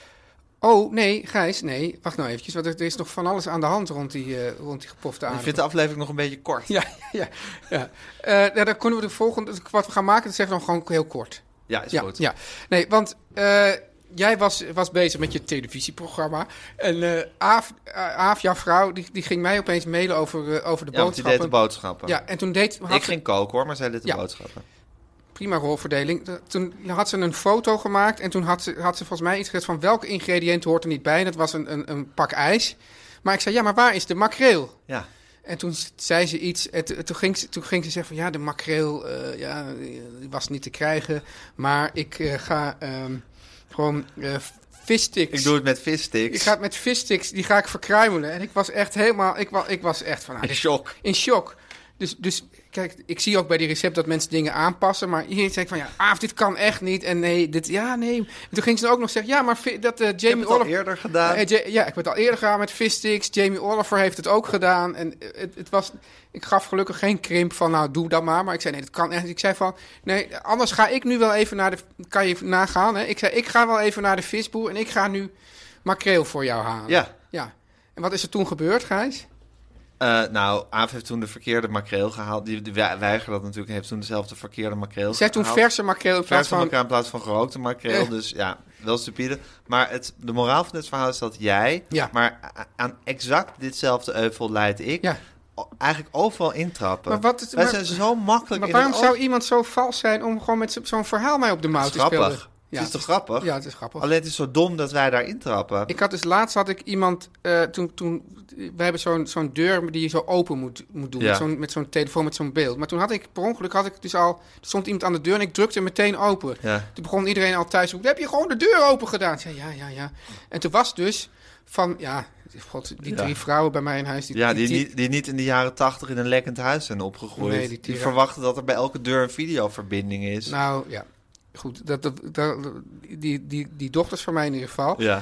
Oh, nee, Gijs, nee. Wacht nou eventjes, want er is nog van alles aan de hand rond die, uh, rond die gepofte aardappel. Ik vind de aflevering nog een beetje kort. Ja, ja, ja. Uh, ja dan kunnen we de volgende, wat we gaan maken, dat zeggen we dan gewoon heel kort. Ja, is ja, goed. Ja, nee, want uh, jij was, was bezig met je televisieprogramma. En uh, Aaf, uh, Aaf, jouw vrouw, die, die ging mij opeens mailen over, uh, over de ja, boodschappen. Ja, die deed de boodschappen. Ja, en toen deed... Ik ging koken hoor, maar zij deed de ja. boodschappen. Prima rolverdeling. Toen had ze een foto gemaakt en toen had ze, had ze volgens mij iets gezegd van welke ingrediënten hoort er niet bij. En dat was een, een, een pak ijs. Maar ik zei, ja, maar waar is de makreel? Ja. En toen zei ze iets, en t- toen, ging ze, toen ging ze zeggen van ja, de makreel uh, ja, die was niet te krijgen. Maar ik uh, ga um, gewoon uh, vissticks. Ik doe het met vissticks. Ik ga het met vissticks, die ga ik verkruimelen. En ik was echt helemaal, ik was, ik was echt van... Nou, in shock. In shock. Dus, dus kijk, ik zie ook bij die recept dat mensen dingen aanpassen. Maar hier zei ik van, ja, Aaf, dit kan echt niet. En nee, dit, ja, nee. En toen ging ze ook nog zeggen, ja, maar dat uh, Jamie Oliver... Ik heb het Oliver, al eerder gedaan. Uh, ja, ik heb het al eerder gedaan met vissticks. Jamie Oliver heeft het ook gedaan. En het, het was, ik gaf gelukkig geen krimp van, nou, doe dat maar. Maar ik zei, nee, dat kan echt. Ik zei van, nee, anders ga ik nu wel even naar de, kan je nagaan, hè. Ik zei, ik ga wel even naar de visboer en ik ga nu makreel voor jou halen. Ja. Ja. En wat is er toen gebeurd, Gijs? Uh, nou, Aaf heeft toen de verkeerde makreel gehaald. Die, die weigerde dat natuurlijk. Heeft toen dezelfde verkeerde makreel Zij gehaald. toen verse makreel in plaats verse van... makreel in plaats van gerookte makreel. Uh. Dus ja, wel stupide. Maar het, de moraal van het verhaal is dat jij... Ja. Maar aan exact ditzelfde euvel leid ik... Ja. Eigenlijk overal intrappen. Maar wat het, Wij maar, zijn zo makkelijk... Maar in waarom het zou oog... iemand zo vals zijn om gewoon met zo'n verhaal mij op de mouw te spelen? Grappig. Ja, het is toch grappig? Ja, het is grappig. Alleen het is zo dom dat wij daar intrappen. Ik had dus laatst had ik iemand... Uh, toen, toen, we hebben zo'n zo'n deur die je zo open moet, moet doen. Ja. Met zo'n met zo'n telefoon, met zo'n beeld. Maar toen had ik per ongeluk... Had ik dus al, er stond iemand aan de deur en ik drukte meteen open. Ja. Toen begon iedereen al thuis... Heb je gewoon de deur open gedaan? Ik zei, ja, ja, ja. En toen was dus van... Ja, God, die drie ja. vrouwen bij mij in huis... Die, ja, die, die, die, die niet in de jaren tachtig in een lekkend huis zijn opgegroeid. Nee, die, die verwachten dat er bij elke deur een videoverbinding is. Nou, ja. Goed, dat, dat, dat, die, die, die dochters van mij in ieder geval. Ja.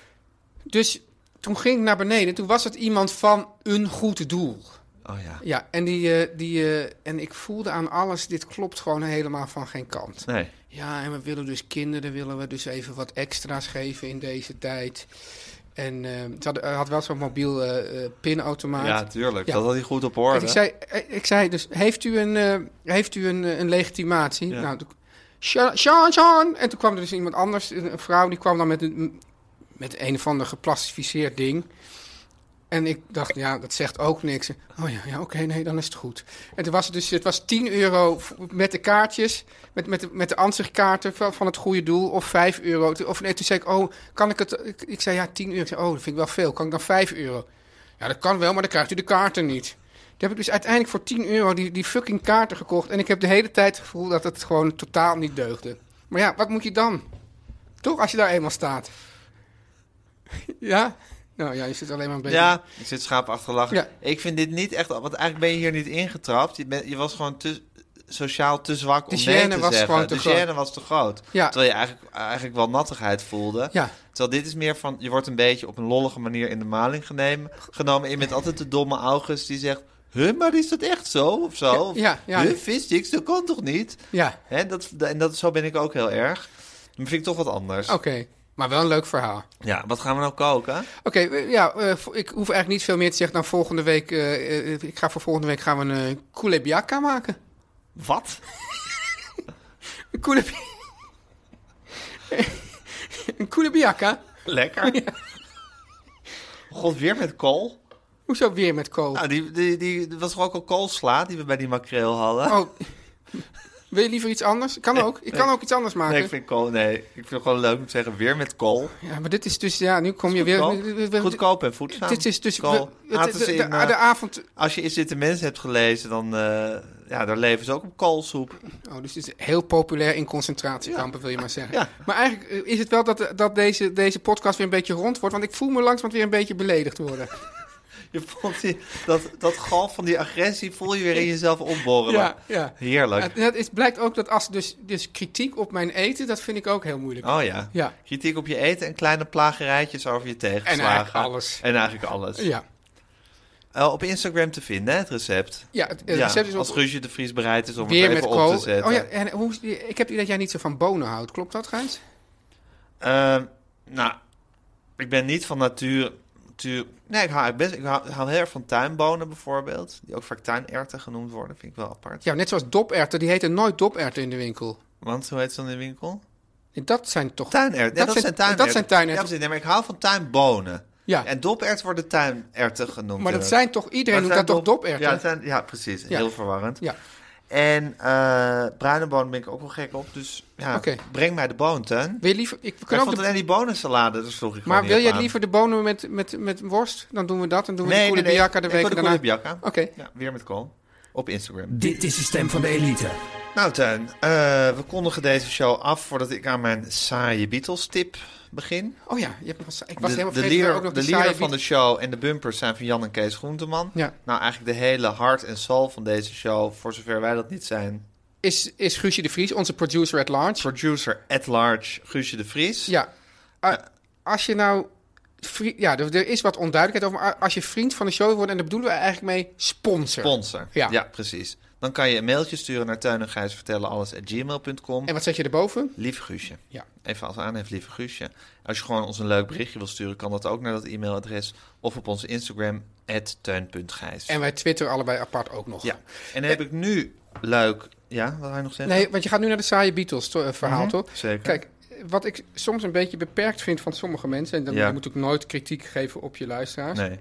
Dus toen ging ik naar beneden. Toen was het iemand van een goed doel. Oh ja. Ja, en, die, die, uh, en ik voelde aan alles, dit klopt gewoon helemaal van geen kant. Nee. Ja, en we willen dus kinderen, willen we dus even wat extra's geven in deze tijd. En uh, het had, had wel zo'n mobiel uh, pinautomaat. Ja, tuurlijk. Ja. Dat had hij goed op orde. En ik zei, ik zei dus, heeft u een, uh, heeft u een, een legitimatie? Ja. Nou, Sean, Sean. En toen kwam er dus iemand anders, een vrouw, die kwam dan met een, met een of ander geplastificeerd ding. En ik dacht, ja, dat zegt ook niks. Oh ja, ja oké, okay, nee, dan is het goed. En toen was het dus, het was tien euro met de kaartjes, met, met, de, met de ansichtkaarten van, van het goede doel, of vijf euro. Of nee, toen zei ik, oh, kan ik het, ik, ik zei ja, tien euro. Ik zei, oh, dat vind ik wel veel, kan ik dan vijf euro? Ja, dat kan wel, maar dan krijgt u de kaarten niet. Toen heb ik dus uiteindelijk voor tien euro die, die fucking kaarten gekocht. En ik heb de hele tijd het gevoel dat het gewoon totaal niet deugde. Maar ja, wat moet je dan? Toch, als je daar eenmaal staat. Ja? Nou ja, je zit alleen maar een beetje... Ja, ik zit schaapachtig lachen. Ja. Ik vind dit niet echt... Want eigenlijk ben je hier niet ingetrapt. Je, ben, je was gewoon te, sociaal te zwak om nee te was zeggen. De gêne was te groot. Ja. Terwijl je eigenlijk, eigenlijk wel nattigheid voelde. Ja. Terwijl dit is meer van... Je wordt een beetje op een lollige manier in de maling genemen, genomen. En je bent altijd de domme August die zegt... Huh, maar is dat echt zo? Of zo? Of, ja, ja. Huh, vissticks, dat kan toch niet? Ja. Hè, dat, en dat, zo ben ik ook heel erg. Dat vind ik toch wat anders. Oké. Okay. Maar wel een leuk verhaal. Ja, wat gaan we nou koken? Oké, okay, ja, uh, ik hoef eigenlijk niet veel meer te zeggen dan volgende week. Uh, uh, ik ga voor volgende week gaan we een uh, kulebiaka maken. Wat? een kulebiaka. een kulebiaka. Lekker. Ja. God, weer met kool? Hoezo weer met kool? Nou, die, die, die, die was toch ook al koolsla die we bij die makreel hadden? Oh. Wil je liever iets anders? Kan ook. Ik kan Nee. ook iets anders maken. Nee, ik vind kool... Nee, ik vind het gewoon leuk om te zeggen, weer met kool. Ja, maar dit is dus... Ja, nu kom je weer... Goedkoop, Goedkoop en voedzaam. Dit is dus... Kool. we- Ah, de, het is de, in, de, eh, de avond... Als je Is Dit de Mens hebt gelezen, dan... Uh, ja, daar leven ze ook op koolsoep. Oh, dus het is heel populair in concentratiekampen, wil je maar zeggen. Ja. Maar eigenlijk eh, is het wel dat, dat deze, deze podcast weer een beetje rond wordt. Want ik voel me langzamerhand weer een beetje beledigd worden. Je voelt die, dat, dat galf van die agressie voel je weer in jezelf opborrelen. Ja, ja. Heerlijk. En het is, blijkt ook dat als dus, dus kritiek op mijn eten, dat vind ik ook heel moeilijk. Oh ja. Ja. Kritiek op je eten en kleine plagerijtjes over je tegenslagen. En eigenlijk alles. En eigenlijk alles. Ja. Uh, op Instagram te vinden, hè, het recept. Ja, het, het Ja, recept is op, als Guusje de Vries bereid is om weer het met even kool. op te zetten. Oh ja, en hoe, is die- ik heb het idee dat jij niet zo van bonen houdt. Klopt dat, Gijs? Uh, nou, ik ben niet van natuur... natuur nee, ik hou, eigenlijk best, ik hou, ik hou heel erg van tuinbonen bijvoorbeeld. Die ook vaak tuinerwten genoemd worden. Vind ik wel apart. Ja, net zoals doperwten. Die heten nooit doperwten in de winkel. Want hoe heet ze dan in de winkel? Dat zijn toch... Tuinerwten. Ja, dat, zijn tuinerwten. Dat zijn tuinerwten. Ja, precies. Nee, maar ik hou van tuinbonen. Ja. En doperwten worden tuinerwten genoemd. Maar dat uh. zijn toch... Iedereen Maar noemt het dat zijn toch dop- doperwten? Ja, het zijn, ja, precies. Ja. Heel verwarrend. Ja. En uh, bruine bonen ben ik ook wel gek op. Dus ja, Oké. breng mij de boon, Teun. Wil je liever... Ik, we Maar kunnen ik ook vond de- alleen die bonensalade, daar sloeg ik Maar gewoon wil niet jij op aan. liever de bonen met, met, met worst? Dan doen we dat. En doen we Nee, de nee, nee. koele de Ik week wil de daarna. koele Oké. Ja, weer met kool. Op Instagram. Dit is de stem van de elite. Nou, Teun, uh, we kondigen deze show af voordat ik aan mijn saaie Beatles-tip begin. Oh ja, je hebt nog een- ik was de helemaal de vergeten lieder, ook nog de de lieder saaie van de show en de bumpers zijn van Jan en Kees Groenteman. Ja. Nou, eigenlijk de hele hart en soul van deze show, voor zover wij dat niet zijn. Is, is Guusje de Vries, onze producer at large. Producer at large, Guusje de Vries. Ja. Uh, als je nou... vri- Ja, er, er is wat onduidelijkheid over. Maar als je vriend van de show wordt, en daar bedoelen we eigenlijk mee sponsor. Sponsor. Ja. Ja. precies. Dan kan je een mailtje sturen naar teun en gijs vertellen alles at gmail punt com. En wat zet je erboven? Lieve Guusje. Ja. Even als aanhef, lieve Guusje. Als je gewoon ons een leuk berichtje wil sturen, kan dat ook naar dat e-mailadres. Of op onze Instagram, at teun punt gijs. En wij twitteren allebei apart ook nog. Ja. En dan heb ik nu leuk... Ja, wat wil je nog zeggen? Nee, want je gaat nu naar de saaie Beatles to- eh, verhaal, Mhm, toch? zeker. Kijk, wat ik soms een beetje beperkt vind van sommige mensen... en dan Ja. je moet ook nooit kritiek geven op je luisteraars. Nee.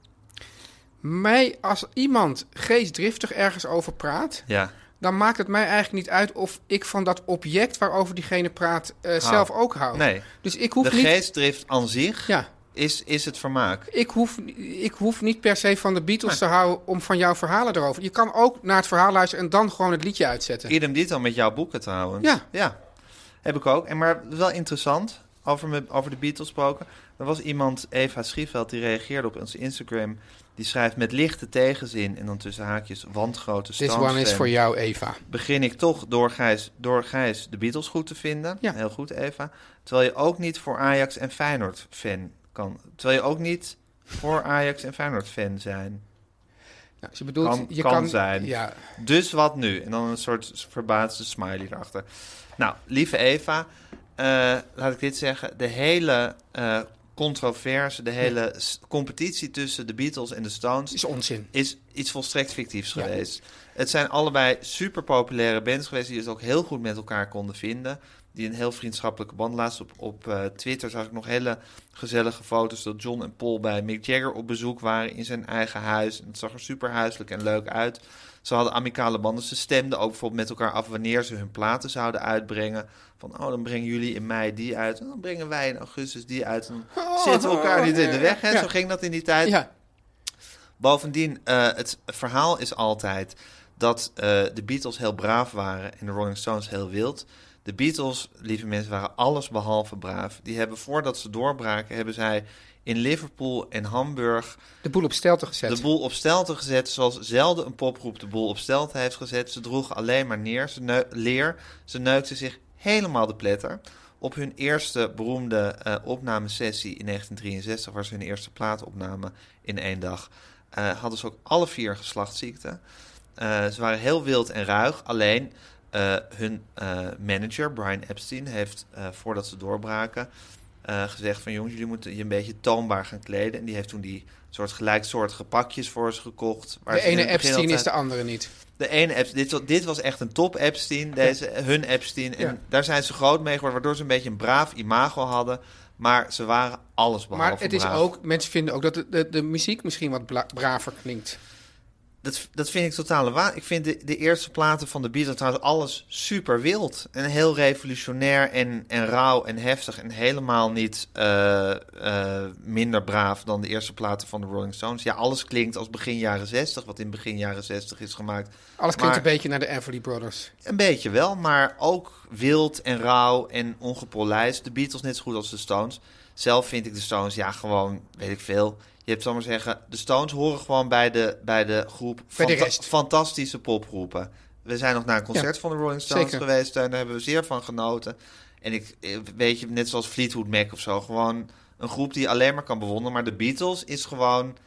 Mij, als iemand geestdriftig ergens over praat... Ja. dan maakt het mij eigenlijk niet uit of ik van dat object waarover diegene praat eh, zelf ook hou. Nee. Dus ik hoef De niet... geestdrift aan zich Ja, is, is het vermaak. ik hoef, ik hoef niet per se van de Beatles te houden om van jouw verhalen erover. Je kan ook naar het verhaal luisteren en dan gewoon het liedje uitzetten. Idem dito met jouw boeken trouwens. Ja. Ja, heb ik ook. En maar wel interessant, over, me, over de Beatles gesproken. Er was iemand, Eva Schieveld, die reageerde op onze Instagram. Die schrijft met lichte tegenzin en dan tussen haakjes wandgrote This Stones one is fan. voor jou, Eva. Begin ik toch door Gijs, door Gijs de Beatles goed te vinden. Ja. Heel goed, Eva. Terwijl je ook niet voor Ajax en Feyenoord fan kan. Terwijl je ook niet voor Ajax en Feyenoord fan zijn. Nou, ze bedoelt, Kan- je kan kan zijn. Ja, Dus wat nu? En dan een soort verbaasde smiley erachter. Nou, lieve Eva, eh, laat ik dit zeggen. De hele eh, controverse, de hele s- competitie tussen de Beatles en de Stones... is onzin. is iets volstrekt fictiefs Ja. geweest. Het zijn allebei super populaire bands geweest... die het ook heel goed met elkaar konden vinden. Die een heel vriendschappelijke band. Laatst op, op uh, Twitter zag ik nog hele gezellige foto's... dat John en Paul bij Mick Jagger op bezoek waren in zijn eigen huis. En het zag er super huiselijk en leuk uit. Ze hadden amicale banden. Ze stemden ook bijvoorbeeld met elkaar af... wanneer ze hun platen zouden uitbrengen. Van, oh, dan brengen jullie in mei die uit... en dan brengen wij in augustus die uit. En dan zitten we elkaar niet in de weg, hè? Ja. Zo ging dat in die tijd. Ja, Bovendien, uh, het verhaal is altijd dat uh, de Beatles heel braaf waren en de Rolling Stones heel wild. De Beatles, lieve mensen, waren alles behalve braaf. Die hebben, voordat ze doorbraken, hebben zij in Liverpool en Hamburg de boel op stelte gezet. de boel op stelte gezet, zoals zelden een popgroep de boel op stelte heeft gezet. Ze droegen alleen maar neer, ze neu- leer, ze neukten zich helemaal de pletter. Op hun eerste beroemde uh, opnamesessie in negentien drieënzestig, waar ze hun eerste plaat opnamen in één dag, uh, hadden ze ook alle vier geslachtsziekten. Uh, ze waren heel wild en ruig, alleen uh, hun uh, manager, Brian Epstein, heeft uh, voordat ze doorbraken uh, gezegd van jongens, jullie moeten je een beetje toonbaar gaan kleden. En die heeft toen die soort gelijksoortige pakjes voor ze gekocht. Waar de ze in ene het begin Epstein is altijd- de andere niet. de ene Epstein, dit, was- dit was echt een top Epstein, deze, hun Epstein. En Ja. daar zijn ze groot mee geworden, waardoor ze een beetje een braaf imago hadden. Maar ze waren alles behalve Maar het is braaf. ook, mensen vinden ook dat de, de, de muziek misschien wat bla- braver klinkt. Dat, dat vind ik totale waar. Ik vind de, de eerste platen van de Beatles trouwens alles super wild. En heel revolutionair en, en rauw en heftig. En helemaal niet uh, uh, minder braaf dan de eerste platen van de Rolling Stones. Ja, alles klinkt als begin jaren zestig, wat in begin jaren zestig is gemaakt. Alles klinkt maar, een beetje naar de Everly Brothers. Een beetje wel, maar ook wild en rauw en ongepolijst. De Beatles net zo goed als de Stones. Zelf vind ik de Stones, ja, gewoon, weet ik veel... Je hebt, zal maar zeggen, de Stones horen gewoon bij de, bij de groep bij de fanta- fantastische popgroepen. We zijn nog naar een concert ja, van de Rolling Stones zeker. geweest. En daar hebben we zeer van genoten. En ik weet je, net zoals Fleetwood Mac of zo, gewoon een groep die je alleen maar kan bewonderen. Maar de Beatles is gewoon,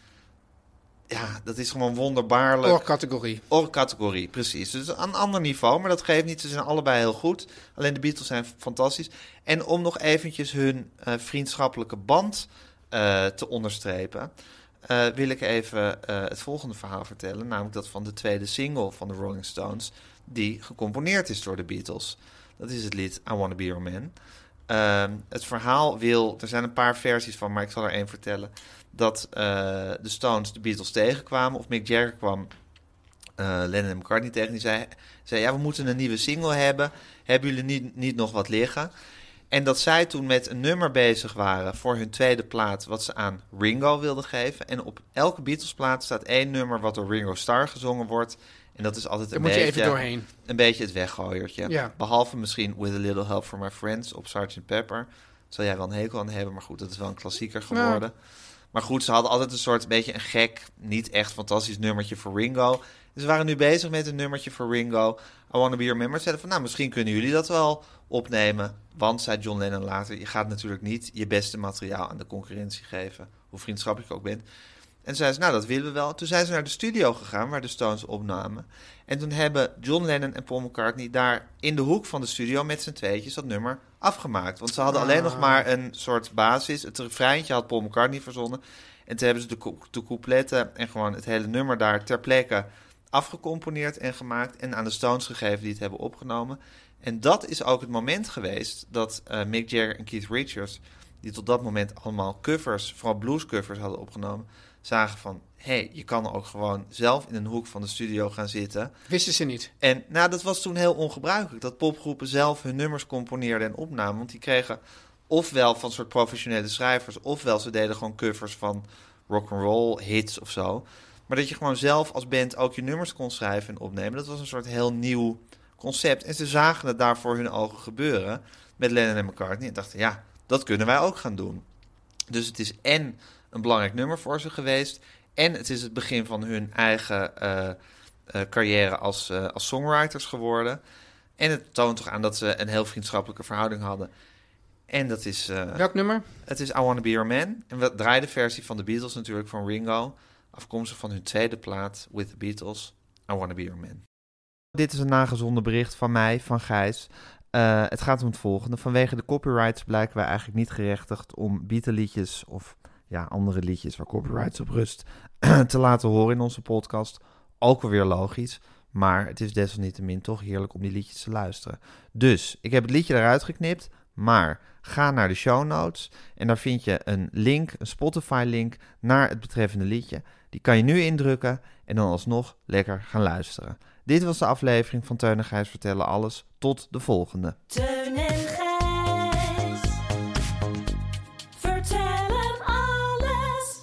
ja, dat is gewoon wonderbaarlijk. Oorcategorie. Oorcategorie, precies. Dus een ander niveau, maar dat geeft niet. Ze zijn allebei heel goed. Alleen de Beatles zijn fantastisch. En om nog eventjes hun uh, vriendschappelijke band Uh, te onderstrepen, uh, wil ik even uh, het volgende verhaal vertellen. Namelijk dat van de tweede single van de Rolling Stones, die gecomponeerd is door de Beatles. Dat is het lied I Wanna Be Your Man. Uh, het verhaal wil, er zijn een paar versies van, maar ik zal er één vertellen. Dat uh, de Stones de Beatles tegenkwamen, of Mick Jagger kwam uh, Lennon en McCartney tegen. Die zei, zei, ja, we moeten een nieuwe single hebben. Hebben jullie niet, niet nog wat liggen? En dat zij toen met een nummer bezig waren voor hun tweede plaat, wat ze aan Ringo wilden geven. En op elke Beatles-plaat staat één nummer wat door Ringo Starr gezongen wordt. En dat is altijd een, moet je beetje, even doorheen. een beetje het weggooiertje. Ja. Behalve misschien With a Little Help from My Friends op sergeant Pepper. Zal jij wel een hekel aan hebben, maar goed, dat is wel een klassieker geworden. Ja. Maar goed, ze hadden altijd een soort beetje een gek, niet echt fantastisch nummertje voor Ringo. Dus ze waren nu bezig met een nummertje voor Ringo. I Wanna Be Your Man. Maar zeiden van, nou, misschien kunnen jullie dat wel opnemen. Want, zei John Lennon later, je gaat natuurlijk niet je beste materiaal aan de concurrentie geven. Hoe vriendschappelijk je ook bent. En zei ze, nou, dat willen we wel. Toen zijn ze naar de studio gegaan, waar de Stones opnamen. En toen hebben John Lennon en Paul McCartney daar in de hoek van de studio met z'n tweetjes dat nummer afgemaakt. Want ze hadden alleen nog maar een soort basis. Het refreintje had Paul McCartney verzonnen. En toen hebben ze de, co- de coupletten en gewoon het hele nummer daar ter plekke afgecomponeerd en gemaakt. En aan de Stones gegeven die het hebben opgenomen. En dat is ook het moment geweest dat uh, Mick Jagger en Keith Richards, die tot dat moment allemaal covers, vooral bluescovers hadden opgenomen, zagen van, hé, hey, je kan ook gewoon zelf in een hoek van de studio gaan zitten. Wisten ze niet. En nou, dat was toen heel ongebruikelijk, dat popgroepen zelf hun nummers componeerden en opnamen. Want die kregen ofwel van soort professionele schrijvers, ofwel ze deden gewoon covers van rock'n'roll hits of zo. Maar dat je gewoon zelf als band ook je nummers kon schrijven en opnemen, dat was een soort heel nieuw concept. En ze zagen het daar voor hun ogen gebeuren met Lennon en McCartney en dachten, ja, dat kunnen wij ook gaan doen. Dus het is en een belangrijk nummer voor ze geweest, en het is het begin van hun eigen uh, uh, carrière als, uh, als songwriters geworden. En het toont toch aan dat ze een heel vriendschappelijke verhouding hadden. En dat is... Uh, Welk nummer? Het is I Wanna Be Your Man. En we draaien de versie van de Beatles natuurlijk, van Ringo, afkomstig van hun tweede plaat, With the Beatles, I Wanna Be Your Man. Dit is een nagezonden bericht van mij, van Gijs. Uh, het gaat om het volgende. Vanwege de copyrights blijken wij eigenlijk niet gerechtigd om Beatle-liedjes of ja, andere liedjes waar copyrights op rust te laten horen in onze podcast. Ook alweer logisch, maar het is desalniettemin toch heerlijk om die liedjes te luisteren. Dus, ik heb het liedje eruit geknipt, maar ga naar de show notes en daar vind je een link, een Spotify-link naar het betreffende liedje. Die kan je nu indrukken en dan alsnog lekker gaan luisteren. Dit was de aflevering van Teun en Gijs Vertellen Alles. Tot de volgende. Teun en Gijs. Vertel hem alles.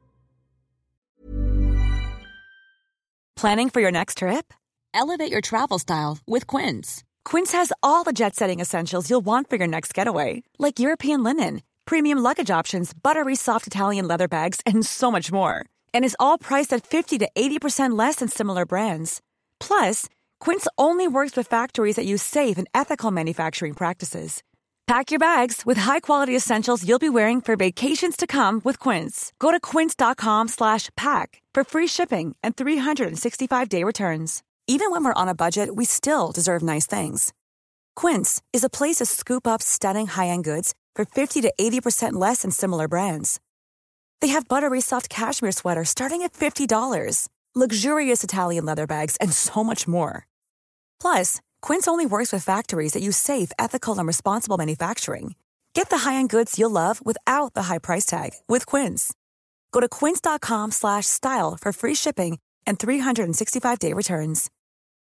Planning for your next trip? Elevate your travel style with Quince. Quince has all the jet-setting essentials you'll want for your next getaway, like European linen, premium luggage options, buttery soft Italian leather bags, and so much more. And is all priced at fifty to eighty percent less than similar brands. Plus, Quince only works with factories that use safe and ethical manufacturing practices. Pack your bags with high-quality essentials you'll be wearing for vacations to come with Quince. Go to quince.com slash pack for free shipping and three sixty-five day returns. Even when we're on a budget, we still deserve nice things. Quince is a place to scoop up stunning high-end goods for fifty to eighty percent less than similar brands. They have buttery soft cashmere sweaters starting at fifty dollars, luxurious Italian leather bags, and so much more. Plus, Quince only works with factories that use safe, ethical, and responsible manufacturing. Get the high-end goods you'll love without the high price tag with Quince. Go to quince.com slash style for free shipping and three hundred sixty-five day returns.